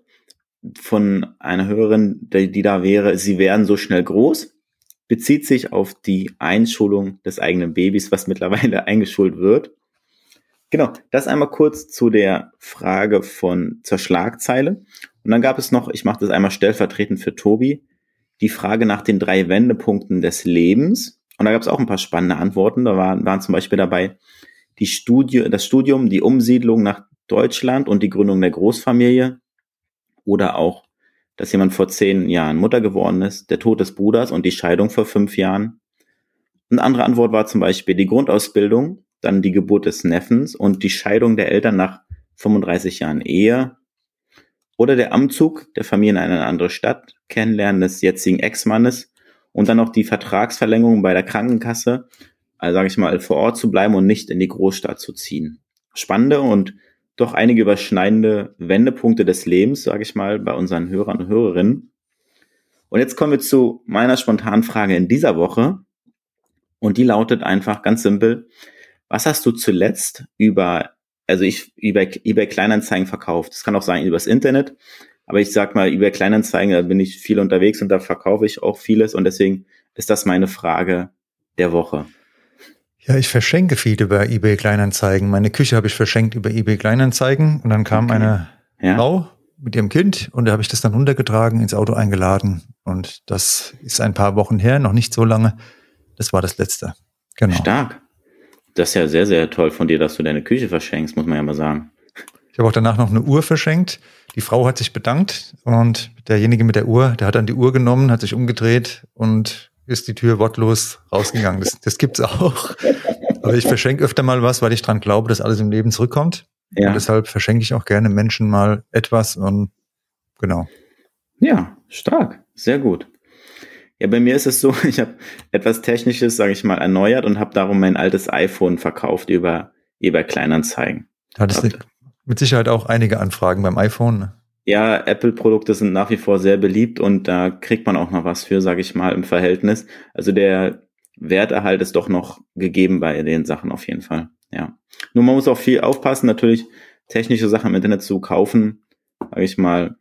Speaker 2: von einer Hörerin, die da wäre, sie werden so schnell groß, bezieht sich auf die Einschulung des eigenen Babys, was mittlerweile eingeschult wird. Genau, das einmal kurz zu der Frage zur Schlagzeile. Und dann gab es noch, ich mache das einmal stellvertretend für Tobi, die Frage nach den 3 Wendepunkten des Lebens. Und da gab es auch ein paar spannende Antworten. Da waren zum Beispiel dabei das Studium, die Umsiedlung nach Deutschland und die Gründung der Großfamilie. Oder auch, dass jemand vor 10 Jahren Mutter geworden ist, der Tod des Bruders und die Scheidung vor 5 Jahren. Eine andere Antwort war zum Beispiel die Grundausbildung, dann die Geburt des Neffens und die Scheidung der Eltern nach 35 Jahren Ehe. Oder der Umzug der Familie in eine andere Stadt, Kennenlernen des jetzigen Ex-Mannes und dann noch die Vertragsverlängerung bei der Krankenkasse, also sage ich mal, vor Ort zu bleiben und nicht in die Großstadt zu ziehen. Spannende und doch einige überschneidende Wendepunkte des Lebens, sage ich mal, bei unseren Hörern und Hörerinnen. Und jetzt kommen wir zu meiner spontanen Frage in dieser Woche. Und die lautet einfach ganz simpel: Was hast du zuletzt über eBay Kleinanzeigen verkauft? Das kann auch sein übers Internet, aber ich sag mal, über Kleinanzeigen, da bin ich viel unterwegs und da verkaufe ich auch vieles und deswegen ist das meine Frage der Woche.
Speaker 3: Ja, ich verschenke viel über eBay Kleinanzeigen. Meine Küche habe ich verschenkt über eBay Kleinanzeigen und dann kam eine Frau mit ihrem Kind und da habe ich das dann runtergetragen, ins Auto eingeladen und das ist ein paar Wochen her, noch nicht so lange. Das war das Letzte. Genau.
Speaker 2: Stark. Das ist ja sehr, sehr toll von dir, dass du deine Küche verschenkst, muss man ja mal sagen.
Speaker 3: Ich habe auch danach noch eine Uhr verschenkt. Die Frau hat sich bedankt und derjenige mit der Uhr, der hat dann die Uhr genommen, hat sich umgedreht und ist die Tür wortlos rausgegangen. Das gibt's auch. Aber ich verschenke öfter mal was, weil ich dran glaube, dass alles im Leben zurückkommt. Ja. Und deshalb verschenke ich auch gerne Menschen mal etwas und genau.
Speaker 2: Ja, stark. Sehr gut. Ja, bei mir ist es so, ich habe etwas Technisches, sage ich mal, erneuert und habe darum mein altes iPhone verkauft über Kleinanzeigen.
Speaker 3: Hattest du mit Sicherheit auch einige Anfragen beim iPhone, ne?
Speaker 2: Ja, Apple-Produkte sind nach wie vor sehr beliebt und da kriegt man auch noch was für, sage ich mal, im Verhältnis. Also der Werterhalt ist doch noch gegeben bei den Sachen auf jeden Fall. Ja. Nur man muss auch viel aufpassen, natürlich technische Sachen im Internet zu kaufen, sage ich mal,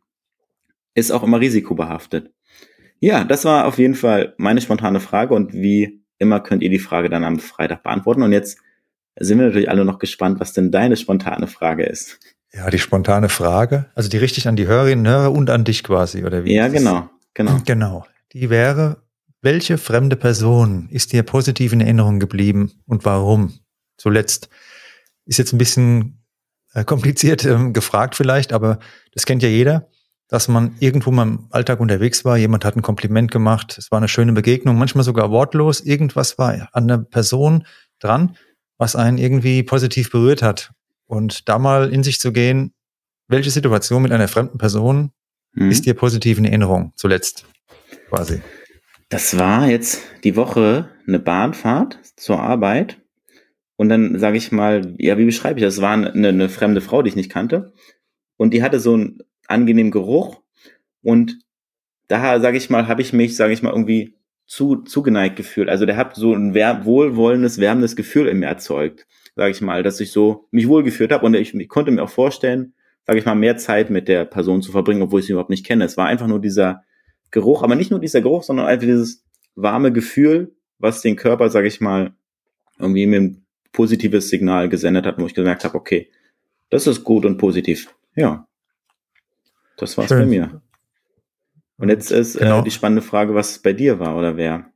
Speaker 2: ist auch immer risikobehaftet. Ja, das war auf jeden Fall meine spontane Frage und wie immer könnt ihr die Frage dann am Freitag beantworten. Und jetzt sind wir natürlich alle noch gespannt, was denn deine spontane Frage ist.
Speaker 3: Ja, die spontane Frage, also die richte ich an die Hörerinnen und Hörer und an dich quasi, oder wie?
Speaker 2: Ja, genau.
Speaker 3: Genau. Die wäre: Welche fremde Person ist dir positiv in Erinnerung geblieben und warum? Zuletzt. Ist jetzt ein bisschen kompliziert gefragt vielleicht, aber das kennt ja jeder, dass man irgendwo mal im Alltag unterwegs war, jemand hat ein Kompliment gemacht, es war eine schöne Begegnung, manchmal sogar wortlos, irgendwas war an der Person dran, was einen irgendwie positiv berührt hat. Und da mal in sich zu gehen, welche Situation mit einer fremden Person ist dir positiv in Erinnerung zuletzt quasi?
Speaker 2: Das war jetzt die Woche eine Bahnfahrt zur Arbeit und dann sage ich mal, ja, wie beschreibe ich das? Es war eine fremde Frau, die ich nicht kannte und die hatte so einen angenehmen Geruch und da, sage ich mal, habe ich mich, sage ich mal, irgendwie zugeneigt gefühlt. Also der hat so ein wohlwollendes, wärmendes Gefühl in mir erzeugt, sage ich mal, dass ich so mich wohlgefühlt habe und ich konnte mir auch vorstellen, sage ich mal, mehr Zeit mit der Person zu verbringen, obwohl ich sie überhaupt nicht kenne. Es war einfach nur dieser Geruch, aber nicht nur dieser Geruch, sondern einfach dieses warme Gefühl, was den Körper, sage ich mal, irgendwie mir ein positives Signal gesendet hat, wo ich gemerkt habe, okay, das ist gut und positiv. Ja, das war's bei mir. Und jetzt ist die spannende Frage, was bei dir war oder wer?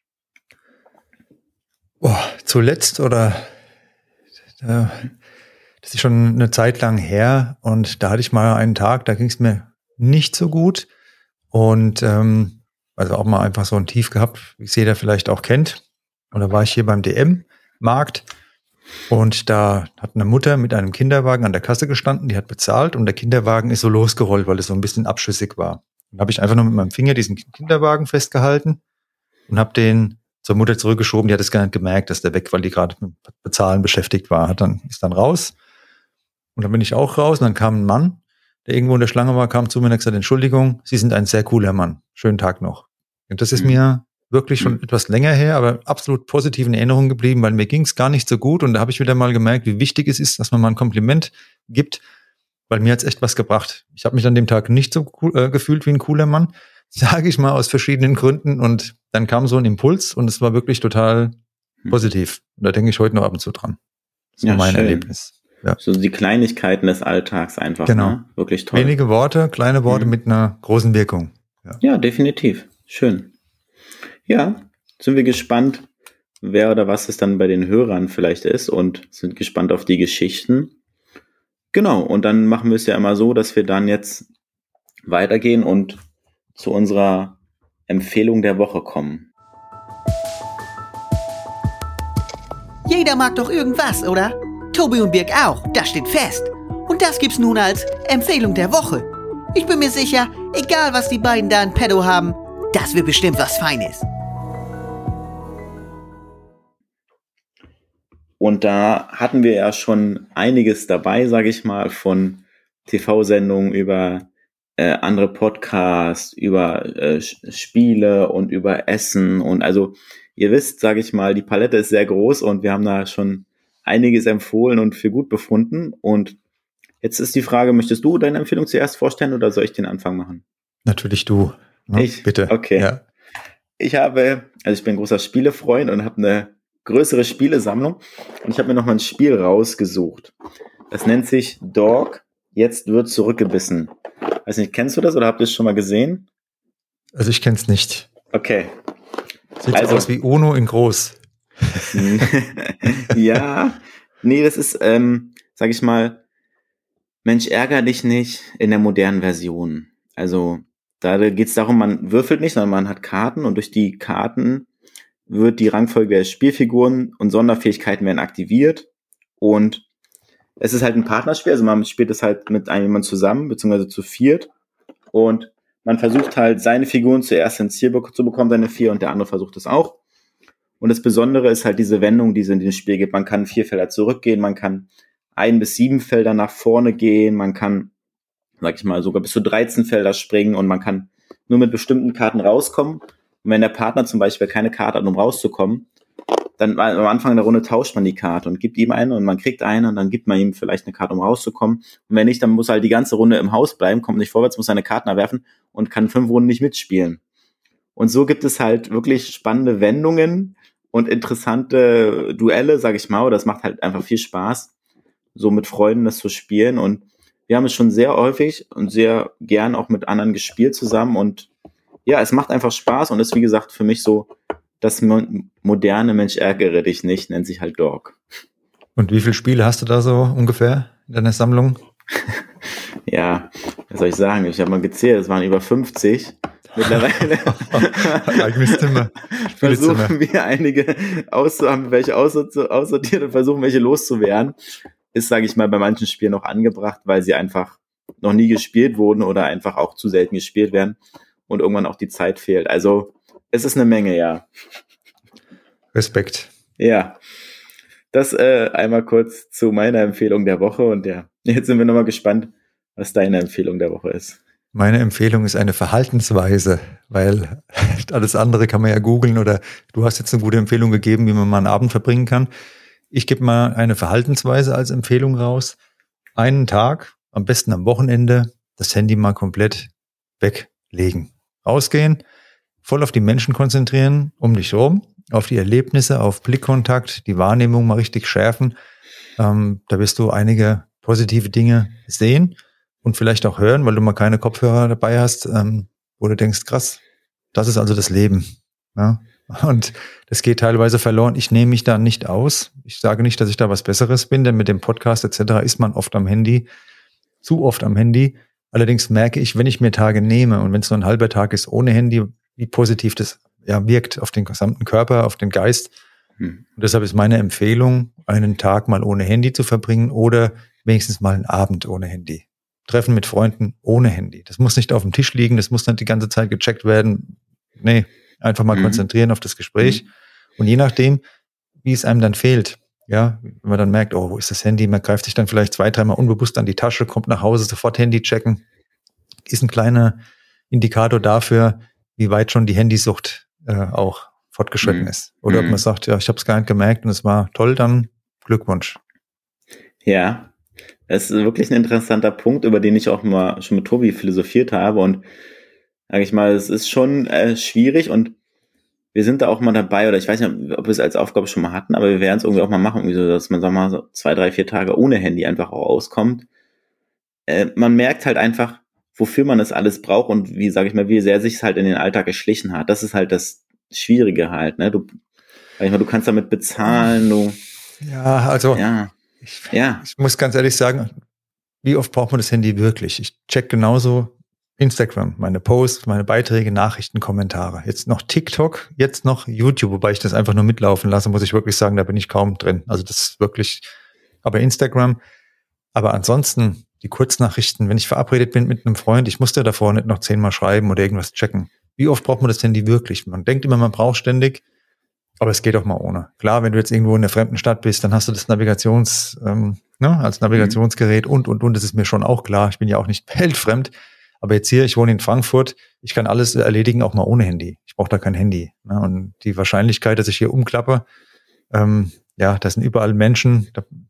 Speaker 3: Zuletzt das ist schon eine Zeit lang her und da hatte ich mal einen Tag, da ging es mir nicht so gut und also auch mal einfach so ein Tief gehabt, wie es jeder vielleicht auch kennt. Und da war ich hier beim DM-Markt und da hat eine Mutter mit einem Kinderwagen an der Kasse gestanden, die hat bezahlt und der Kinderwagen ist so losgerollt, weil es so ein bisschen abschüssig war. Dann habe ich einfach nur mit meinem Finger diesen Kinderwagen festgehalten und habe den zur Mutter zurückgeschoben. Die hat es gar nicht gemerkt, dass der weg, weil die gerade mit Bezahlen beschäftigt war. Ist dann raus. Und dann bin ich auch raus und dann kam ein Mann, der irgendwo in der Schlange war, kam zu mir und hat gesagt, Entschuldigung, Sie sind ein sehr cooler Mann. Schönen Tag noch. Und das ist mir wirklich schon etwas länger her, aber absolut positiv in Erinnerung geblieben, weil mir ging es gar nicht so gut und da habe ich wieder mal gemerkt, wie wichtig es ist, dass man mal ein Kompliment gibt, weil mir hat's echt was gebracht. Ich habe mich an dem Tag nicht so gefühlt wie ein cooler Mann, sage ich mal, aus verschiedenen Gründen und dann kam so ein Impuls und es war wirklich total positiv. Und da denke ich heute noch ab und zu dran. Das ist mein Erlebnis. Ja.
Speaker 2: So die Kleinigkeiten des Alltags einfach, genau. Ne? Wirklich toll.
Speaker 3: Wenige Worte, kleine Worte mit einer großen Wirkung.
Speaker 2: Ja, definitiv. Schön. Ja, sind wir gespannt, wer oder was es dann bei den Hörern vielleicht ist und sind gespannt auf die Geschichten. Genau, und dann machen wir es ja immer so, dass wir dann jetzt weitergehen und zu unserer Empfehlung der Woche kommen.
Speaker 5: Jeder mag doch irgendwas, oder? Tobi und Birk auch, das steht fest. Und das gibt's nun als Empfehlung der Woche. Ich bin mir sicher, egal was die beiden da in petto haben, das wird bestimmt was Feines.
Speaker 2: Und da hatten wir ja schon einiges dabei, sage ich mal, von TV-Sendungen über andere Podcasts, über Spiele und über Essen. Und also ihr wisst, sage ich mal, die Palette ist sehr groß und wir haben da schon einiges empfohlen und für gut befunden. Und jetzt ist die Frage, möchtest du deine Empfehlung zuerst vorstellen oder soll ich den Anfang machen?
Speaker 3: Natürlich du. Ne?
Speaker 2: Ich?
Speaker 3: Bitte.
Speaker 2: Okay.
Speaker 3: Ja.
Speaker 2: Ich bin ein großer Spielefreund und habe eine größere Spielesammlung und ich habe mir noch mal ein Spiel rausgesucht. Das nennt sich Dog, jetzt wird zurückgebissen. Weiß nicht, kennst du das oder habt ihr es schon mal gesehen?
Speaker 3: Also ich kenn's nicht.
Speaker 2: Okay.
Speaker 3: Sieht so aus wie Uno in groß.
Speaker 2: Ja, nee, das ist, sag ich mal, Mensch, ärger dich nicht in der modernen Version. Also da geht es darum, man würfelt nicht, sondern man hat Karten und durch die Karten wird die Rangfolge der Spielfiguren und Sonderfähigkeiten werden aktiviert und es ist halt ein Partnerspiel, also man spielt es halt mit jemandem zusammen, beziehungsweise zu viert und man versucht halt seine Figuren zuerst ins Ziel zu bekommen, seine 4 und der andere versucht es auch. Und das Besondere ist halt diese Wendung, die es in dem Spiel gibt. Man kann 4 Felder zurückgehen, man kann 1 bis 7 Felder nach vorne gehen, man kann, sag ich mal, sogar bis zu 13 Felder springen und man kann nur mit bestimmten Karten rauskommen. Und wenn der Partner zum Beispiel keine Karte hat, um rauszukommen, dann am Anfang der Runde tauscht man die Karte und gibt ihm eine und man kriegt eine und dann gibt man ihm vielleicht eine Karte, um rauszukommen. Und wenn nicht, dann muss er halt die ganze Runde im Haus bleiben, kommt nicht vorwärts, muss seine Karten erwerfen und kann 5 Runden nicht mitspielen. Und so gibt es halt wirklich spannende Wendungen und interessante Duelle, sag ich mal. Das macht halt einfach viel Spaß, so mit Freunden das zu spielen. Und wir haben es schon sehr häufig und sehr gern auch mit anderen gespielt zusammen. Und ja, es macht einfach Spaß und ist, wie gesagt, für mich so das moderne Mensch ärgere dich nicht, nennt sich halt Dog.
Speaker 3: Und wie viele Spiele hast du da so ungefähr in deiner Sammlung?
Speaker 2: Ja, was soll ich sagen? Ich habe mal gezählt, es waren über 50. Mittlerweile
Speaker 3: eigenes Zimmer.
Speaker 2: Versuchen wir einige haben welche aussortiert und versuchen welche loszuwerden. Ist, sage ich mal, bei manchen Spielen noch angebracht, weil sie einfach noch nie gespielt wurden oder einfach auch zu selten gespielt werden und irgendwann auch die Zeit fehlt. Also es ist eine Menge, ja.
Speaker 3: Respekt.
Speaker 2: Ja, das einmal kurz zu meiner Empfehlung der Woche und ja, jetzt sind wir nochmal gespannt, was deine Empfehlung der Woche ist.
Speaker 3: Meine Empfehlung ist eine Verhaltensweise, weil alles andere kann man ja googeln oder du hast jetzt eine gute Empfehlung gegeben, wie man mal einen Abend verbringen kann. Ich gebe mal eine Verhaltensweise als Empfehlung raus. Einen Tag, am besten am Wochenende, das Handy mal komplett weglegen. Rausgehen, voll auf die Menschen konzentrieren, um dich rum, auf die Erlebnisse, auf Blickkontakt, die Wahrnehmung mal richtig schärfen. Da wirst du einige positive Dinge sehen und vielleicht auch hören, weil du mal keine Kopfhörer dabei hast, wo du denkst, krass, das ist also das Leben. Ja? Und das geht teilweise verloren. Ich nehme mich da nicht aus. Ich sage nicht, dass ich da was Besseres bin, denn mit dem Podcast etc. ist man oft am Handy, zu oft am Handy. Allerdings merke ich, wenn ich mir Tage nehme und wenn es nur ein halber Tag ist ohne Handy, wie positiv das wirkt auf den gesamten Körper, auf den Geist. Und deshalb ist meine Empfehlung, einen Tag mal ohne Handy zu verbringen oder wenigstens mal einen Abend ohne Handy. Treffen mit Freunden ohne Handy. Das muss nicht auf dem Tisch liegen, das muss nicht die ganze Zeit gecheckt werden. Nee, einfach mal konzentrieren auf das Gespräch. Und je nachdem, wie es einem dann fehlt, ja, wenn man dann merkt, oh, wo ist das Handy? Man greift sich dann vielleicht 2-3 Mal unbewusst an die Tasche, kommt nach Hause, sofort Handy checken. Ist ein kleiner Indikator dafür, wie weit schon die Handysucht auch fortgeschritten ist. Oder ob man sagt, ja, ich habe es gar nicht gemerkt und es war toll, dann Glückwunsch.
Speaker 2: Ja, es ist wirklich ein interessanter Punkt, über den ich auch mal schon mit Tobi philosophiert habe und sage ich mal, es ist schon schwierig und wir sind da auch mal dabei, oder ich weiß nicht, ob wir es als Aufgabe schon mal hatten, aber wir werden es irgendwie auch mal machen, irgendwie so, dass man, sagen wir mal, so 2, 3, 4 Tage ohne Handy einfach auch auskommt. Man merkt halt einfach, wofür man das alles braucht und wie, sage ich mal, wie sehr sich es halt in den Alltag geschlichen hat. Das ist halt das Schwierige halt, ne? Du kannst damit bezahlen,
Speaker 3: Ja, also ich muss ganz ehrlich sagen, wie oft braucht man das Handy wirklich? Ich check genauso Instagram, meine Posts, meine Beiträge, Nachrichten, Kommentare. Jetzt noch TikTok, jetzt noch YouTube, wobei ich das einfach nur mitlaufen lasse, muss ich wirklich sagen, da bin ich kaum drin. Also das ist wirklich, aber Instagram. Aber ansonsten die Kurznachrichten, wenn ich verabredet bin mit einem Freund, ich musste davor nicht noch 10-mal schreiben oder irgendwas checken. Wie oft braucht man das Handy wirklich? Man denkt immer, man braucht ständig, aber es geht auch mal ohne. Klar, wenn du jetzt irgendwo in einer fremden Stadt bist, dann hast du das als Navigationsgerät und. Das ist mir schon auch klar. Ich bin ja auch nicht weltfremd. Aber jetzt hier, ich wohne in Frankfurt, ich kann alles erledigen, auch mal ohne Handy. Ich brauche da kein Handy. Ne? Und die Wahrscheinlichkeit, dass ich hier umklappe, da sind überall Menschen,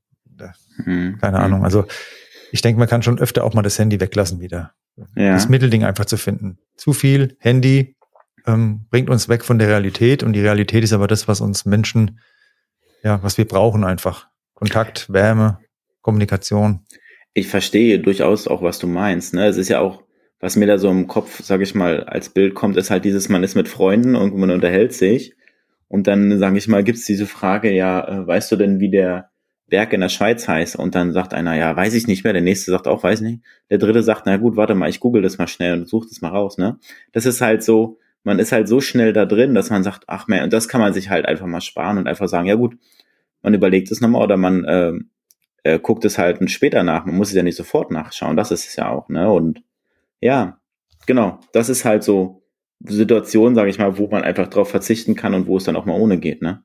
Speaker 3: keine Ahnung. Also ich denke, man kann schon öfter auch mal das Handy weglassen wieder. Ja. Das Mittelding einfach zu finden. Zu viel Handy bringt uns weg von der Realität und die Realität ist aber das, was uns Menschen, was wir brauchen einfach. Kontakt, Wärme, Kommunikation.
Speaker 2: Ich verstehe durchaus auch, was du meinst. Ne? Es ist ja auch, was mir da so im Kopf, sage ich mal, als Bild kommt, ist halt dieses, man ist mit Freunden und man unterhält sich und dann, sage ich mal, gibt es diese Frage, weißt du denn, wie der Berg in der Schweiz heißt? Und dann sagt einer, ja, weiß ich nicht mehr, der nächste sagt auch, weiß nicht. Der dritte sagt, na gut, warte mal, ich google das mal schnell und suche das mal raus. Ne? Das ist halt so, man ist halt so schnell da drin, dass man sagt, ach man, und das kann man sich halt einfach mal sparen und einfach sagen, ja gut, man überlegt es nochmal oder man guckt es halt später nach. Man muss es ja nicht sofort nachschauen. Das ist es ja auch, ne? Und ja, genau. Das ist halt so Situation, sage ich mal, wo man einfach drauf verzichten kann und wo es dann auch mal ohne geht, ne?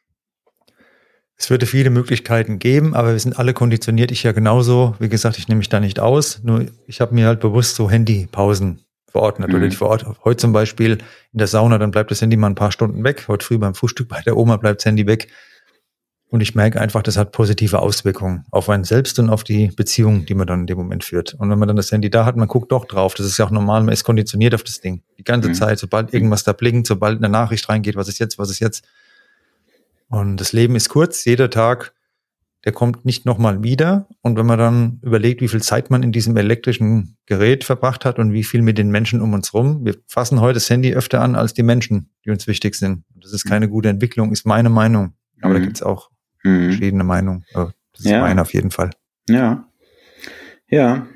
Speaker 3: Es würde viele Möglichkeiten geben, aber wir sind alle konditioniert. Ich ja genauso. Wie gesagt, ich nehme mich da nicht aus. Nur ich habe mir halt bewusst so Handypausen verordnet. Oder die verordnet. Heute zum Beispiel in der Sauna, dann bleibt das Handy mal ein paar Stunden weg. Heute früh beim Frühstück bei der Oma bleibt das Handy weg. Und ich merke einfach, das hat positive Auswirkungen auf einen selbst und auf die Beziehung, die man dann in dem Moment führt. Und wenn man dann das Handy da hat, man guckt doch drauf. Das ist ja auch normal, man ist konditioniert auf das Ding. Die ganze Zeit, sobald irgendwas da blinkt, sobald eine Nachricht reingeht, was ist jetzt? Und das Leben ist kurz, jeder Tag, der kommt nicht nochmal wieder. Und wenn man dann überlegt, wie viel Zeit man in diesem elektrischen Gerät verbracht hat und wie viel mit den Menschen um uns rum, wir fassen heute das Handy öfter an als die Menschen, die uns wichtig sind. Das ist keine gute Entwicklung, ist meine Meinung. Aber da gibt's auch verschiedene Meinungen. Das ist meine auf jeden Fall.
Speaker 2: Ja. Ja.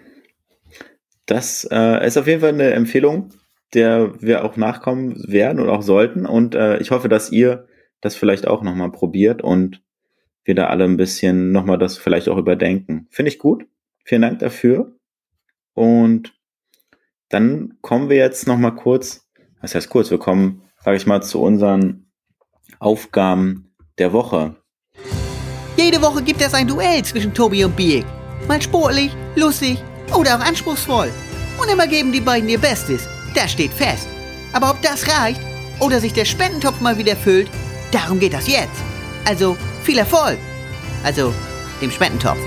Speaker 2: Das ist auf jeden Fall eine Empfehlung, der wir auch nachkommen werden und auch sollten. Und ich hoffe, dass ihr das vielleicht auch nochmal probiert und wir da alle ein bisschen nochmal das vielleicht auch überdenken. Finde ich gut. Vielen Dank dafür. Und dann kommen wir jetzt nochmal kurz, was heißt kurz, wir kommen, sage ich mal, zu unseren Aufgaben der Woche.
Speaker 5: Jede Woche gibt es ein Duell zwischen Tobi und Birk. Mal sportlich, lustig oder auch anspruchsvoll. Und immer geben die beiden ihr Bestes. Das steht fest. Aber ob das reicht oder sich der Spendentopf mal wieder füllt, darum geht das jetzt. Also viel Erfolg. Also dem Spendentopf.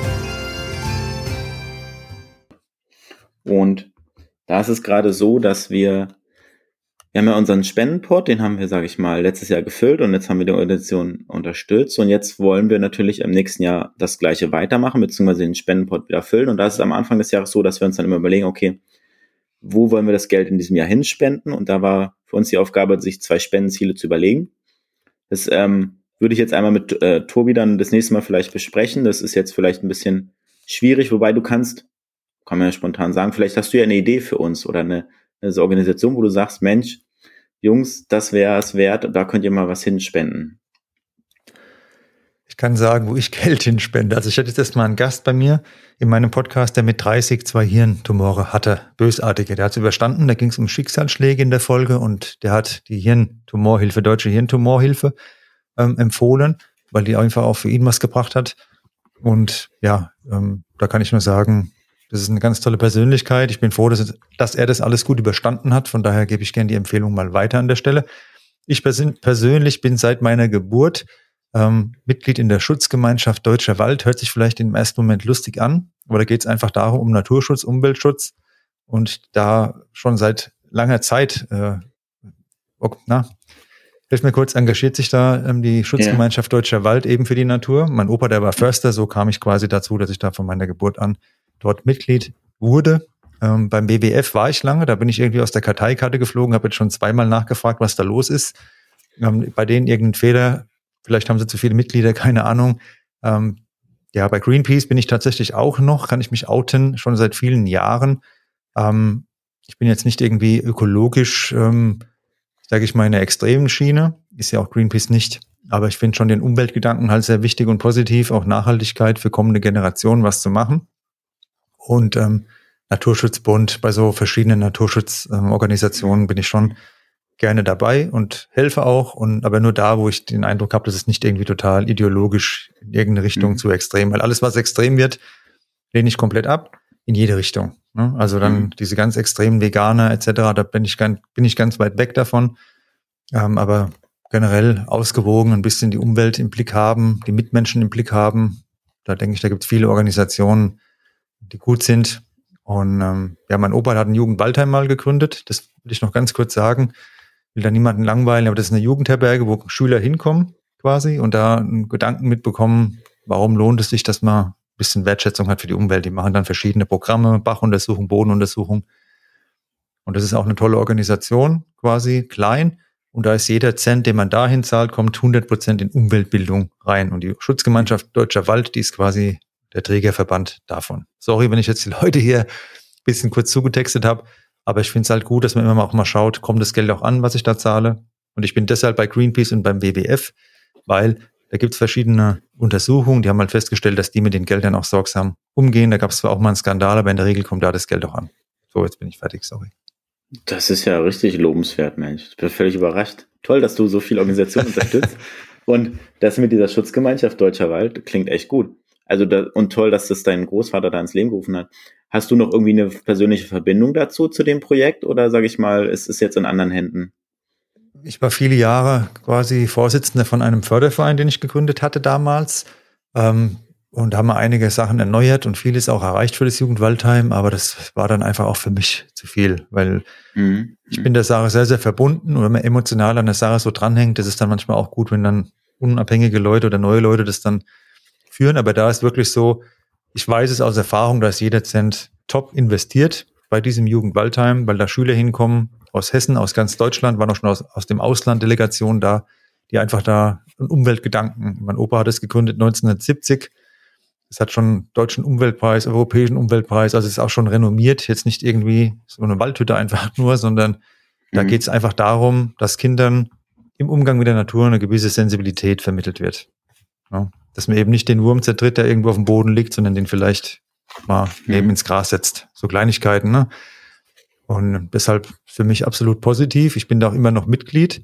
Speaker 2: Und da ist es gerade so, dass wir haben ja unseren Spendenpot, den haben wir, sage ich mal, letztes Jahr gefüllt und jetzt haben wir die Organisation unterstützt und jetzt wollen wir natürlich im nächsten Jahr das Gleiche weitermachen, beziehungsweise den Spendenpot wieder füllen und da ist es am Anfang des Jahres so, dass wir uns dann immer überlegen, okay, wo wollen wir das Geld in diesem Jahr hinspenden und da war für uns die Aufgabe, sich 2 Spendenziele zu überlegen. Das würde ich jetzt einmal mit Tobi dann das nächste Mal vielleicht besprechen, das ist jetzt vielleicht ein bisschen schwierig, wobei kann man ja spontan sagen, vielleicht hast du ja eine Idee für uns oder eine Organisation, wo du sagst, Mensch, Jungs, das wäre es wert, da könnt ihr mal was hinspenden.
Speaker 3: Ich kann sagen, wo ich Geld hinspende. Also ich hatte jetzt erstmal einen Gast bei mir in meinem Podcast, der mit 30 2 Hirntumore hatte, bösartige. Der hat es überstanden, da ging es um Schicksalsschläge in der Folge und der hat die Hirntumorhilfe, Deutsche Hirntumorhilfe empfohlen, weil die einfach auch für ihn was gebracht hat. Und ja, da kann ich nur sagen, das ist eine ganz tolle Persönlichkeit. Ich bin froh, dass er das alles gut überstanden hat. Von daher gebe ich gerne die Empfehlung mal weiter an der Stelle. Ich persönlich bin seit meiner Geburt Mitglied in der Schutzgemeinschaft Deutscher Wald. Hört sich vielleicht im ersten Moment lustig an, aber da geht es einfach darum, um Naturschutz, Umweltschutz. Und da schon seit langer Zeit, hilf mir kurz, engagiert sich da die Schutzgemeinschaft Deutscher Wald eben für die Natur. Mein Opa, der war Förster, so kam ich quasi dazu, dass ich da von meiner Geburt an dort Mitglied wurde. Beim WWF war ich lange, da bin ich irgendwie aus der Karteikarte geflogen, habe jetzt schon 2-mal nachgefragt, was da los ist. Bei denen irgendein Fehler, vielleicht haben sie zu viele Mitglieder, keine Ahnung. Bei Greenpeace bin ich tatsächlich auch noch, kann ich mich outen, schon seit vielen Jahren. Ich bin jetzt nicht irgendwie ökologisch, sage ich mal, in der extremen Schiene, ist ja auch Greenpeace nicht. Aber ich finde schon den Umweltgedanken halt sehr wichtig und positiv, auch Nachhaltigkeit für kommende Generationen was zu machen. Und Naturschutzbund, bei so verschiedenen Naturschutzorganisationen bin ich schon gerne dabei und helfe auch, aber nur da, wo ich den Eindruck habe, dass es nicht irgendwie total ideologisch in irgendeine Richtung zu extrem, weil alles, was extrem wird, lehne ich komplett ab, in jede Richtung. Ne? Also dann diese ganz extremen Veganer etc., da bin ich ganz weit weg davon, aber generell ausgewogen, ein bisschen die Umwelt im Blick haben, die Mitmenschen im Blick haben, da denke ich, da gibt es viele Organisationen, die gut sind. Und mein Opa hat ein Jugendwaldheim mal gegründet. Das will ich noch ganz kurz sagen. Will da niemanden langweilen, aber das ist eine Jugendherberge, wo Schüler hinkommen quasi und da einen Gedanken mitbekommen, warum lohnt es sich, dass man ein bisschen Wertschätzung hat für die Umwelt. Die machen dann verschiedene Programme, Bachuntersuchung, Bodenuntersuchung. Und das ist auch eine tolle Organisation, quasi klein. Und da ist jeder Cent, den man dahin zahlt, kommt 100% in Umweltbildung rein. Und die Schutzgemeinschaft Deutscher Wald, die ist quasi der Trägerverband davon. Sorry, wenn ich jetzt die Leute hier ein bisschen kurz zugetextet habe, aber ich finde es halt gut, dass man immer auch mal schaut, kommt das Geld auch an, was ich da zahle. Und ich bin deshalb bei Greenpeace und beim WWF, weil da gibt es verschiedene Untersuchungen, die haben halt festgestellt, dass die mit den Geldern auch sorgsam umgehen. Da gab es zwar auch mal einen Skandal, aber in der Regel kommt da das Geld auch an. So, jetzt bin ich fertig, sorry.
Speaker 2: Das ist ja richtig lobenswert, Mensch. Ich bin völlig überrascht. Toll, dass du so viele Organisationen unterstützt. Und das mit dieser Schutzgemeinschaft Deutscher Wald klingt echt gut. Also und toll, dass das dein Großvater da ins Leben gerufen hat. Hast du noch irgendwie eine persönliche Verbindung dazu, zu dem Projekt? Oder sage ich mal, ist es jetzt in anderen Händen?
Speaker 3: Ich war viele Jahre quasi Vorsitzender von einem Förderverein, den ich gegründet hatte damals. Und haben einige Sachen erneuert und vieles auch erreicht für das Jugendwaldheim. Aber das war dann einfach auch für mich zu viel, weil ich bin der Sache sehr, sehr verbunden. Und wenn man emotional an der Sache so dranhängt, das ist dann manchmal auch gut, wenn dann unabhängige Leute oder neue Leute das dann führen. Aber da ist wirklich so, ich weiß es aus Erfahrung, dass jeder Cent top investiert bei diesem Jugendwaldheim, weil da Schüler hinkommen aus Hessen, aus ganz Deutschland, waren auch schon aus dem Ausland Delegationen da, die einfach da einen Umweltgedanken, mein Opa hat es gegründet 1970, es hat schon deutschen Umweltpreis, europäischen Umweltpreis, also es ist auch schon renommiert, jetzt nicht irgendwie so eine Waldhütte einfach nur, sondern da geht es einfach darum, dass Kindern im Umgang mit der Natur eine gewisse Sensibilität vermittelt wird. Ja, dass man eben nicht den Wurm zertritt, der irgendwo auf dem Boden liegt, sondern den vielleicht mal neben ins Gras setzt. So Kleinigkeiten, ne? Und deshalb für mich absolut positiv. Ich bin da auch immer noch Mitglied.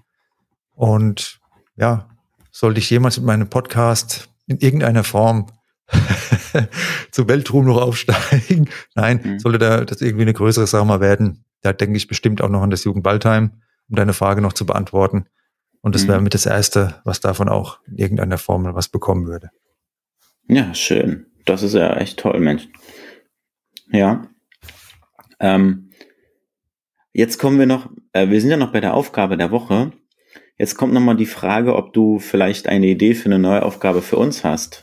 Speaker 3: Und ja, sollte ich jemals mit meinem Podcast in irgendeiner Form zu Weltruhm noch aufsteigen. Nein, sollte das irgendwie eine größere Sache mal werden. Da denke ich bestimmt auch noch an das Jugendwaldheim, um deine Frage noch zu beantworten. Und das wäre mit das Erste, was davon auch in irgendeiner Form was bekommen würde.
Speaker 2: Ja, schön. Das ist ja echt toll, Mensch. Ja. Jetzt kommen wir noch, wir sind ja noch bei der Aufgabe der Woche. Jetzt kommt nochmal die Frage, ob du vielleicht eine Idee für eine neue Aufgabe für uns hast.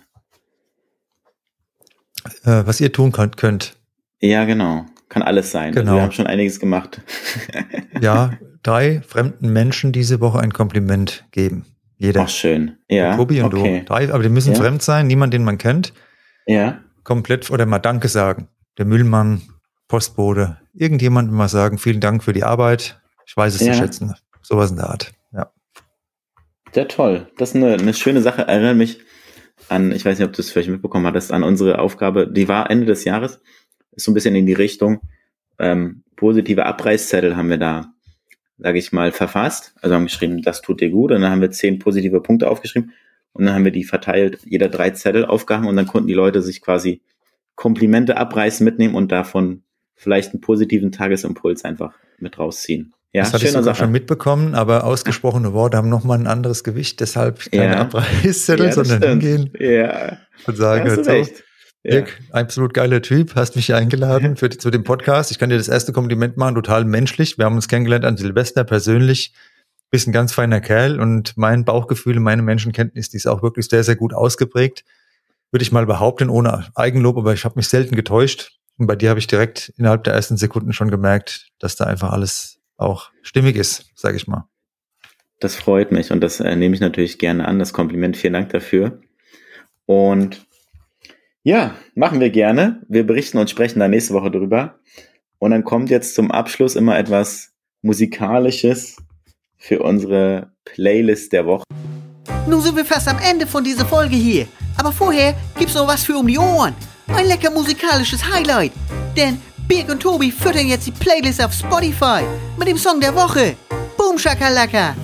Speaker 3: Was ihr tun könnt.
Speaker 2: Ja, genau. Kann alles sein.
Speaker 3: Genau.
Speaker 2: Also wir haben schon einiges gemacht.
Speaker 3: Ja, 3 fremden Menschen diese Woche ein Kompliment geben. Jeder.
Speaker 2: Ach, schön. Ja,
Speaker 3: Tobi und
Speaker 2: okay.
Speaker 3: du. 3, aber die müssen fremd sein, niemand, den man kennt.
Speaker 2: Ja.
Speaker 3: Komplett oder mal Danke sagen. Der Müllmann, Postbote, irgendjemand mal sagen, vielen Dank für die Arbeit. Ich weiß es zu schätzen. Sowas in der Art. Ja.
Speaker 2: Sehr toll. Das ist eine schöne Sache. Erinnere mich an, ich weiß nicht, ob du es vielleicht mitbekommen hattest, an unsere Aufgabe, die war Ende des Jahres, ist so ein bisschen in die Richtung, positive Abreißzettel haben wir da, sage ich mal, verfasst. Also haben geschrieben, das tut dir gut. Und dann haben wir 10 positive Punkte aufgeschrieben. Und dann haben wir die verteilt, jeder 3 Zettel aufgehangen. Und dann konnten die Leute sich quasi Komplimente abreißen, mitnehmen und davon vielleicht einen positiven Tagesimpuls einfach mit rausziehen. Ja,
Speaker 3: das hatte ich sogar schon mitbekommen, aber ausgesprochene Worte haben nochmal ein anderes Gewicht. Deshalb keine Abreißzettel, sondern hingehen und sagen, hör zu. Dirk, absolut geiler Typ, hast mich hier eingeladen zu dem Podcast. Ich kann dir das erste Kompliment machen, total menschlich. Wir haben uns kennengelernt an Silvester persönlich. Bist ein ganz feiner Kerl und mein Bauchgefühl, meine Menschenkenntnis, die ist auch wirklich sehr, sehr gut ausgeprägt. Würde ich mal behaupten, ohne Eigenlob, aber ich habe mich selten getäuscht. Und bei dir habe ich direkt innerhalb der ersten Sekunden schon gemerkt, dass da einfach alles auch stimmig ist, sage ich mal.
Speaker 2: Das freut mich und das nehme ich natürlich gerne an, das Kompliment. Vielen Dank dafür. Und ja, machen wir gerne. Wir berichten und sprechen da nächste Woche drüber. Und dann kommt jetzt zum Abschluss immer etwas Musikalisches für unsere Playlist der Woche.
Speaker 5: Nun sind wir fast am Ende von dieser Folge hier. Aber vorher gibt's noch was für um die Ohren. Ein lecker musikalisches Highlight. Denn Birk und Tobi füttern jetzt die Playlist auf Spotify mit dem Song der Woche. Boom Shakalaka.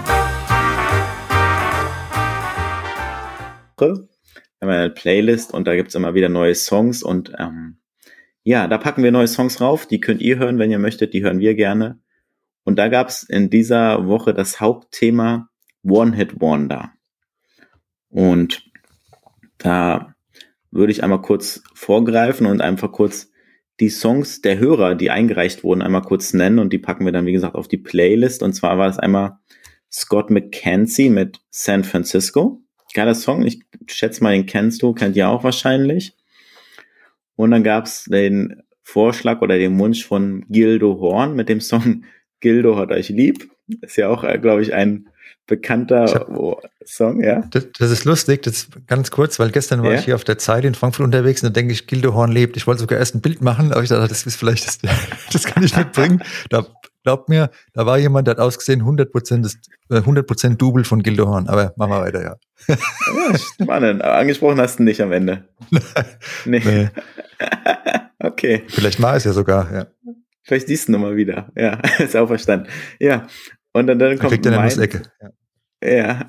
Speaker 2: Wir haben eine Playlist und da gibt's immer wieder neue Songs und da packen wir neue Songs rauf. Die könnt ihr hören, wenn ihr möchtet. Die hören wir gerne. Und da gab's in dieser Woche das Hauptthema One-Hit-Wonder. Und da würde ich einmal kurz vorgreifen und einfach kurz die Songs der Hörer, die eingereicht wurden, einmal kurz nennen und die packen wir dann, wie gesagt, auf die Playlist. Und zwar war das einmal Scott McKenzie mit San Francisco. Geiler Song, ich schätze mal, den kennt ihr auch wahrscheinlich. Und dann gab's den Vorschlag oder den Wunsch von Gildo Horn mit dem Song Gildo hat euch lieb. Ist ja auch, glaube ich, ein bekannter Song, ja.
Speaker 3: Das ist lustig, das ist ganz kurz, weil gestern war ich hier auf der Zeit in Frankfurt unterwegs und da denke ich, Gildo Horn lebt. Ich wollte sogar erst ein Bild machen, aber ich dachte, das ist vielleicht, das kann ich mitbringen. Da glaubt mir, da war jemand, der hat ausgesehen 100% Double von Gildo Horn, aber machen wir weiter, ja.
Speaker 2: Ja, spannend, aber angesprochen hast du nicht am Ende. Nee. Okay.
Speaker 3: Vielleicht war es ja sogar, ja.
Speaker 2: Vielleicht siehst du nochmal wieder, ja, ist auch verstanden. Ja, und dann kommt
Speaker 3: kriegt er eine Nussecke.
Speaker 2: Ja.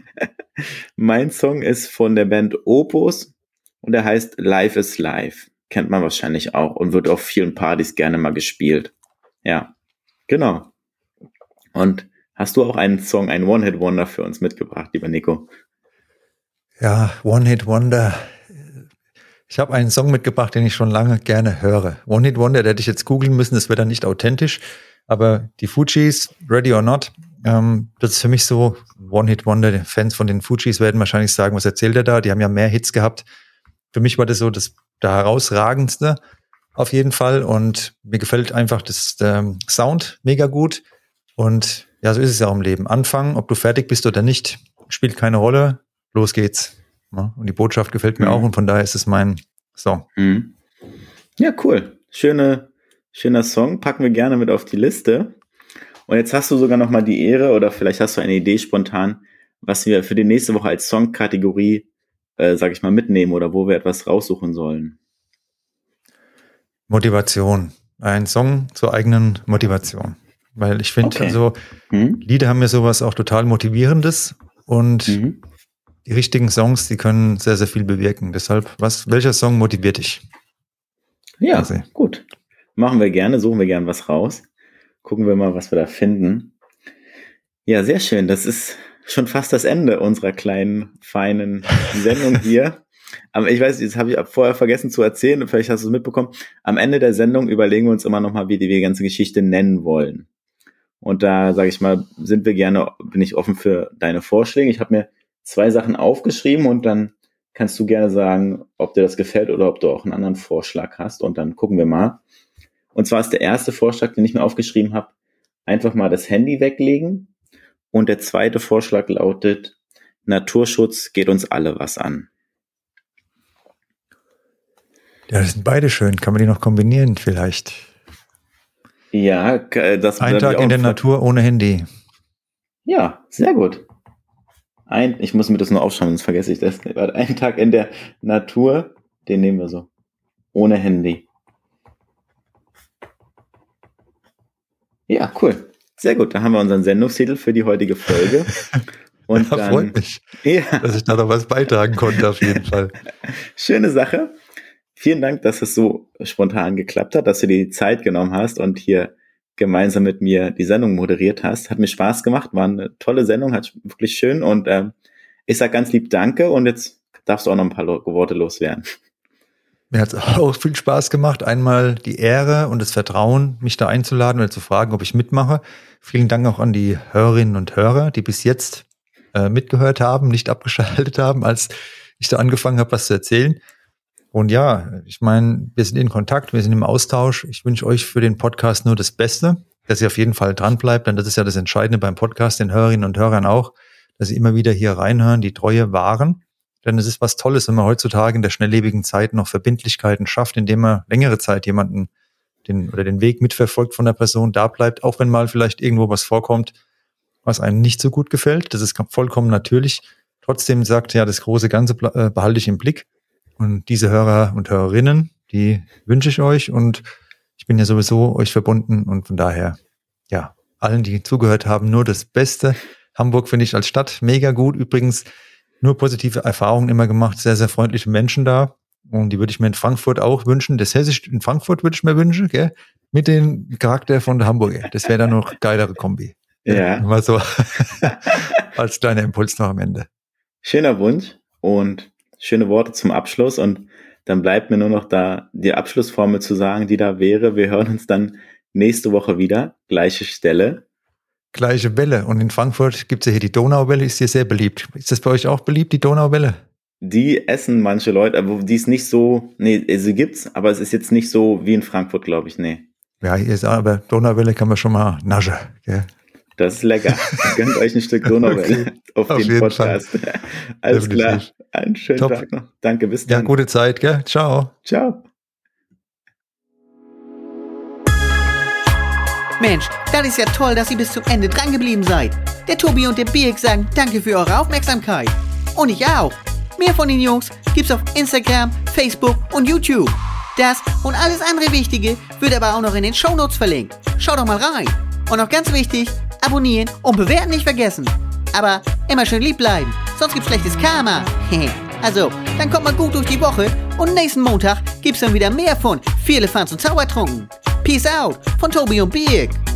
Speaker 2: Mein Song ist von der Band Opus und der heißt Life is Life. Kennt man wahrscheinlich auch und wird auf vielen Partys gerne mal gespielt. Ja, genau. Und hast du auch einen Song, einen One-Hit-Wonder für uns mitgebracht, lieber Nico?
Speaker 3: Ja, One-Hit-Wonder. Ich habe einen Song mitgebracht, den ich schon lange gerne höre. One-Hit-Wonder, der hätte ich jetzt googeln müssen, das wäre dann nicht authentisch. Aber die Fugees, Ready or Not, das ist für mich so One-Hit-Wonder. Die Fans von den Fugees werden wahrscheinlich sagen, was erzählt er da? Die haben ja mehr Hits gehabt. Für mich war das so der herausragendste auf jeden Fall. Und mir gefällt einfach der Sound mega gut. Und ja, so ist es ja auch im Leben. Anfangen, ob du fertig bist oder nicht, spielt keine Rolle. Los geht's. Ja, und die Botschaft gefällt mir auch und von daher ist es mein Song.
Speaker 2: Ja, cool. Schöner Song. Packen wir gerne mit auf die Liste. Und jetzt hast du sogar noch mal die Ehre oder vielleicht hast du eine Idee spontan, was wir für die nächste Woche als Songkategorie, sag ich mal, mitnehmen oder wo wir etwas raussuchen sollen.
Speaker 3: Motivation. Ein Song zur eigenen Motivation. Weil ich finde, Lieder haben ja sowas auch total Motivierendes und die richtigen Songs, die können sehr, sehr viel bewirken. Deshalb, welcher Song motiviert dich?
Speaker 2: Ja, gut. Machen wir gerne, suchen wir gerne was raus. Gucken wir mal, was wir da finden. Ja, sehr schön. Das ist schon fast das Ende unserer kleinen, feinen Sendung hier. Aber ich weiß, das habe ich vorher vergessen zu erzählen, vielleicht hast du es mitbekommen. Am Ende der Sendung überlegen wir uns immer nochmal, wie wir die ganze Geschichte nennen wollen. Und da, sage ich mal, bin ich offen für deine Vorschläge. Ich habe mir 2 Sachen aufgeschrieben und dann kannst du gerne sagen, ob dir das gefällt oder ob du auch einen anderen Vorschlag hast. Und dann gucken wir mal. Und zwar ist der erste Vorschlag, den ich mir aufgeschrieben habe, einfach mal das Handy weglegen. Und der zweite Vorschlag lautet, Naturschutz geht uns alle was an.
Speaker 3: Ja, das sind beide schön. Kann man die noch kombinieren vielleicht?
Speaker 2: Ja, das
Speaker 3: ein Tag in der Natur ohne Handy.
Speaker 2: Ja, sehr gut. Ich muss mir das nur aufschreiben, sonst vergesse ich das. Ein Tag in der Natur, den nehmen wir so. Ohne Handy. Ja, cool. Sehr gut. Da haben wir unseren Sendungstitel für die heutige Folge. Und
Speaker 3: ja, freut mich, dass ich da noch was beitragen konnte, auf jeden Fall.
Speaker 2: Schöne Sache. Vielen Dank, dass es so spontan geklappt hat, dass du dir die Zeit genommen hast und hier gemeinsam mit mir die Sendung moderiert hast. Hat mir Spaß gemacht, war eine tolle Sendung, hat wirklich schön und ich sag ganz lieb Danke und jetzt darfst du auch noch ein paar Worte loswerden.
Speaker 3: Mir hat es auch viel Spaß gemacht. Einmal die Ehre und das Vertrauen, mich da einzuladen oder zu fragen, ob ich mitmache. Vielen Dank auch an die Hörerinnen und Hörer, die bis jetzt mitgehört haben, nicht abgeschaltet haben, als ich da angefangen habe, was zu erzählen. Und ja, ich meine, wir sind in Kontakt, wir sind im Austausch. Ich wünsche euch für den Podcast nur das Beste, dass ihr auf jeden Fall dran bleibt, denn das ist ja das Entscheidende beim Podcast, den Hörerinnen und Hörern auch, dass sie immer wieder hier reinhören, die Treue wahren. Denn es ist was Tolles, wenn man heutzutage in der schnelllebigen Zeit noch Verbindlichkeiten schafft, indem man längere Zeit jemanden den Weg mitverfolgt von der Person, da bleibt, auch wenn mal vielleicht irgendwo was vorkommt, was einem nicht so gut gefällt. Das ist vollkommen natürlich. Trotzdem sagt ja, das große Ganze behalte ich im Blick. Und diese Hörer und Hörerinnen, die wünsche ich euch und ich bin ja sowieso euch verbunden und von daher, ja, allen, die zugehört haben, nur das Beste. Hamburg finde ich als Stadt mega gut. Übrigens nur positive Erfahrungen immer gemacht, sehr, sehr freundliche Menschen da und die würde ich mir in Frankfurt auch wünschen. Das Hessisch in Frankfurt würde ich mir wünschen, gell? Mit dem Charakter von der Hamburger. Das wäre dann noch geilere Kombi.
Speaker 2: Ja.
Speaker 3: Mal so als kleiner Impuls noch am Ende.
Speaker 2: Schöner Wunsch und schöne Worte zum Abschluss und dann bleibt mir nur noch da die Abschlussformel zu sagen, die da wäre. Wir hören uns dann nächste Woche wieder. Gleiche Stelle.
Speaker 3: Gleiche Welle. Und in Frankfurt gibt es ja hier die Donauwelle, ist hier sehr beliebt. Ist das bei euch auch beliebt, die Donauwelle?
Speaker 2: Die essen manche Leute, aber die ist nicht so, sie gibt's, aber es ist jetzt nicht so wie in Frankfurt, glaube ich, nee.
Speaker 3: Ja, hier ist aber Donauwelle kann man schon mal naschen, gell?
Speaker 2: Das ist lecker. Gönnt euch ein Stück Donauwelle auf den Podcast. Fall. Alles klar. Einen schönen Tag noch. Danke, bis dann.
Speaker 3: Ja, gute Zeit, gell? Ciao.
Speaker 2: Ciao.
Speaker 5: Mensch, das ist ja toll, dass ihr bis zum Ende dran geblieben seid. Der Tobi und der Birk sagen danke für eure Aufmerksamkeit. Und ich auch. Mehr von den Jungs gibt's auf Instagram, Facebook und YouTube. Das und alles andere Wichtige wird aber auch noch in den Shownotes verlinkt. Schaut doch mal rein. Und noch ganz wichtig, abonnieren und bewerten nicht vergessen. Aber immer schön lieb bleiben, sonst gibt's schlechtes Karma. Also, dann kommt mal gut durch die Woche und nächsten Montag gibt's dann wieder mehr von Firlefanz und Zaubertrunken. Peace out von Tobi und Birk.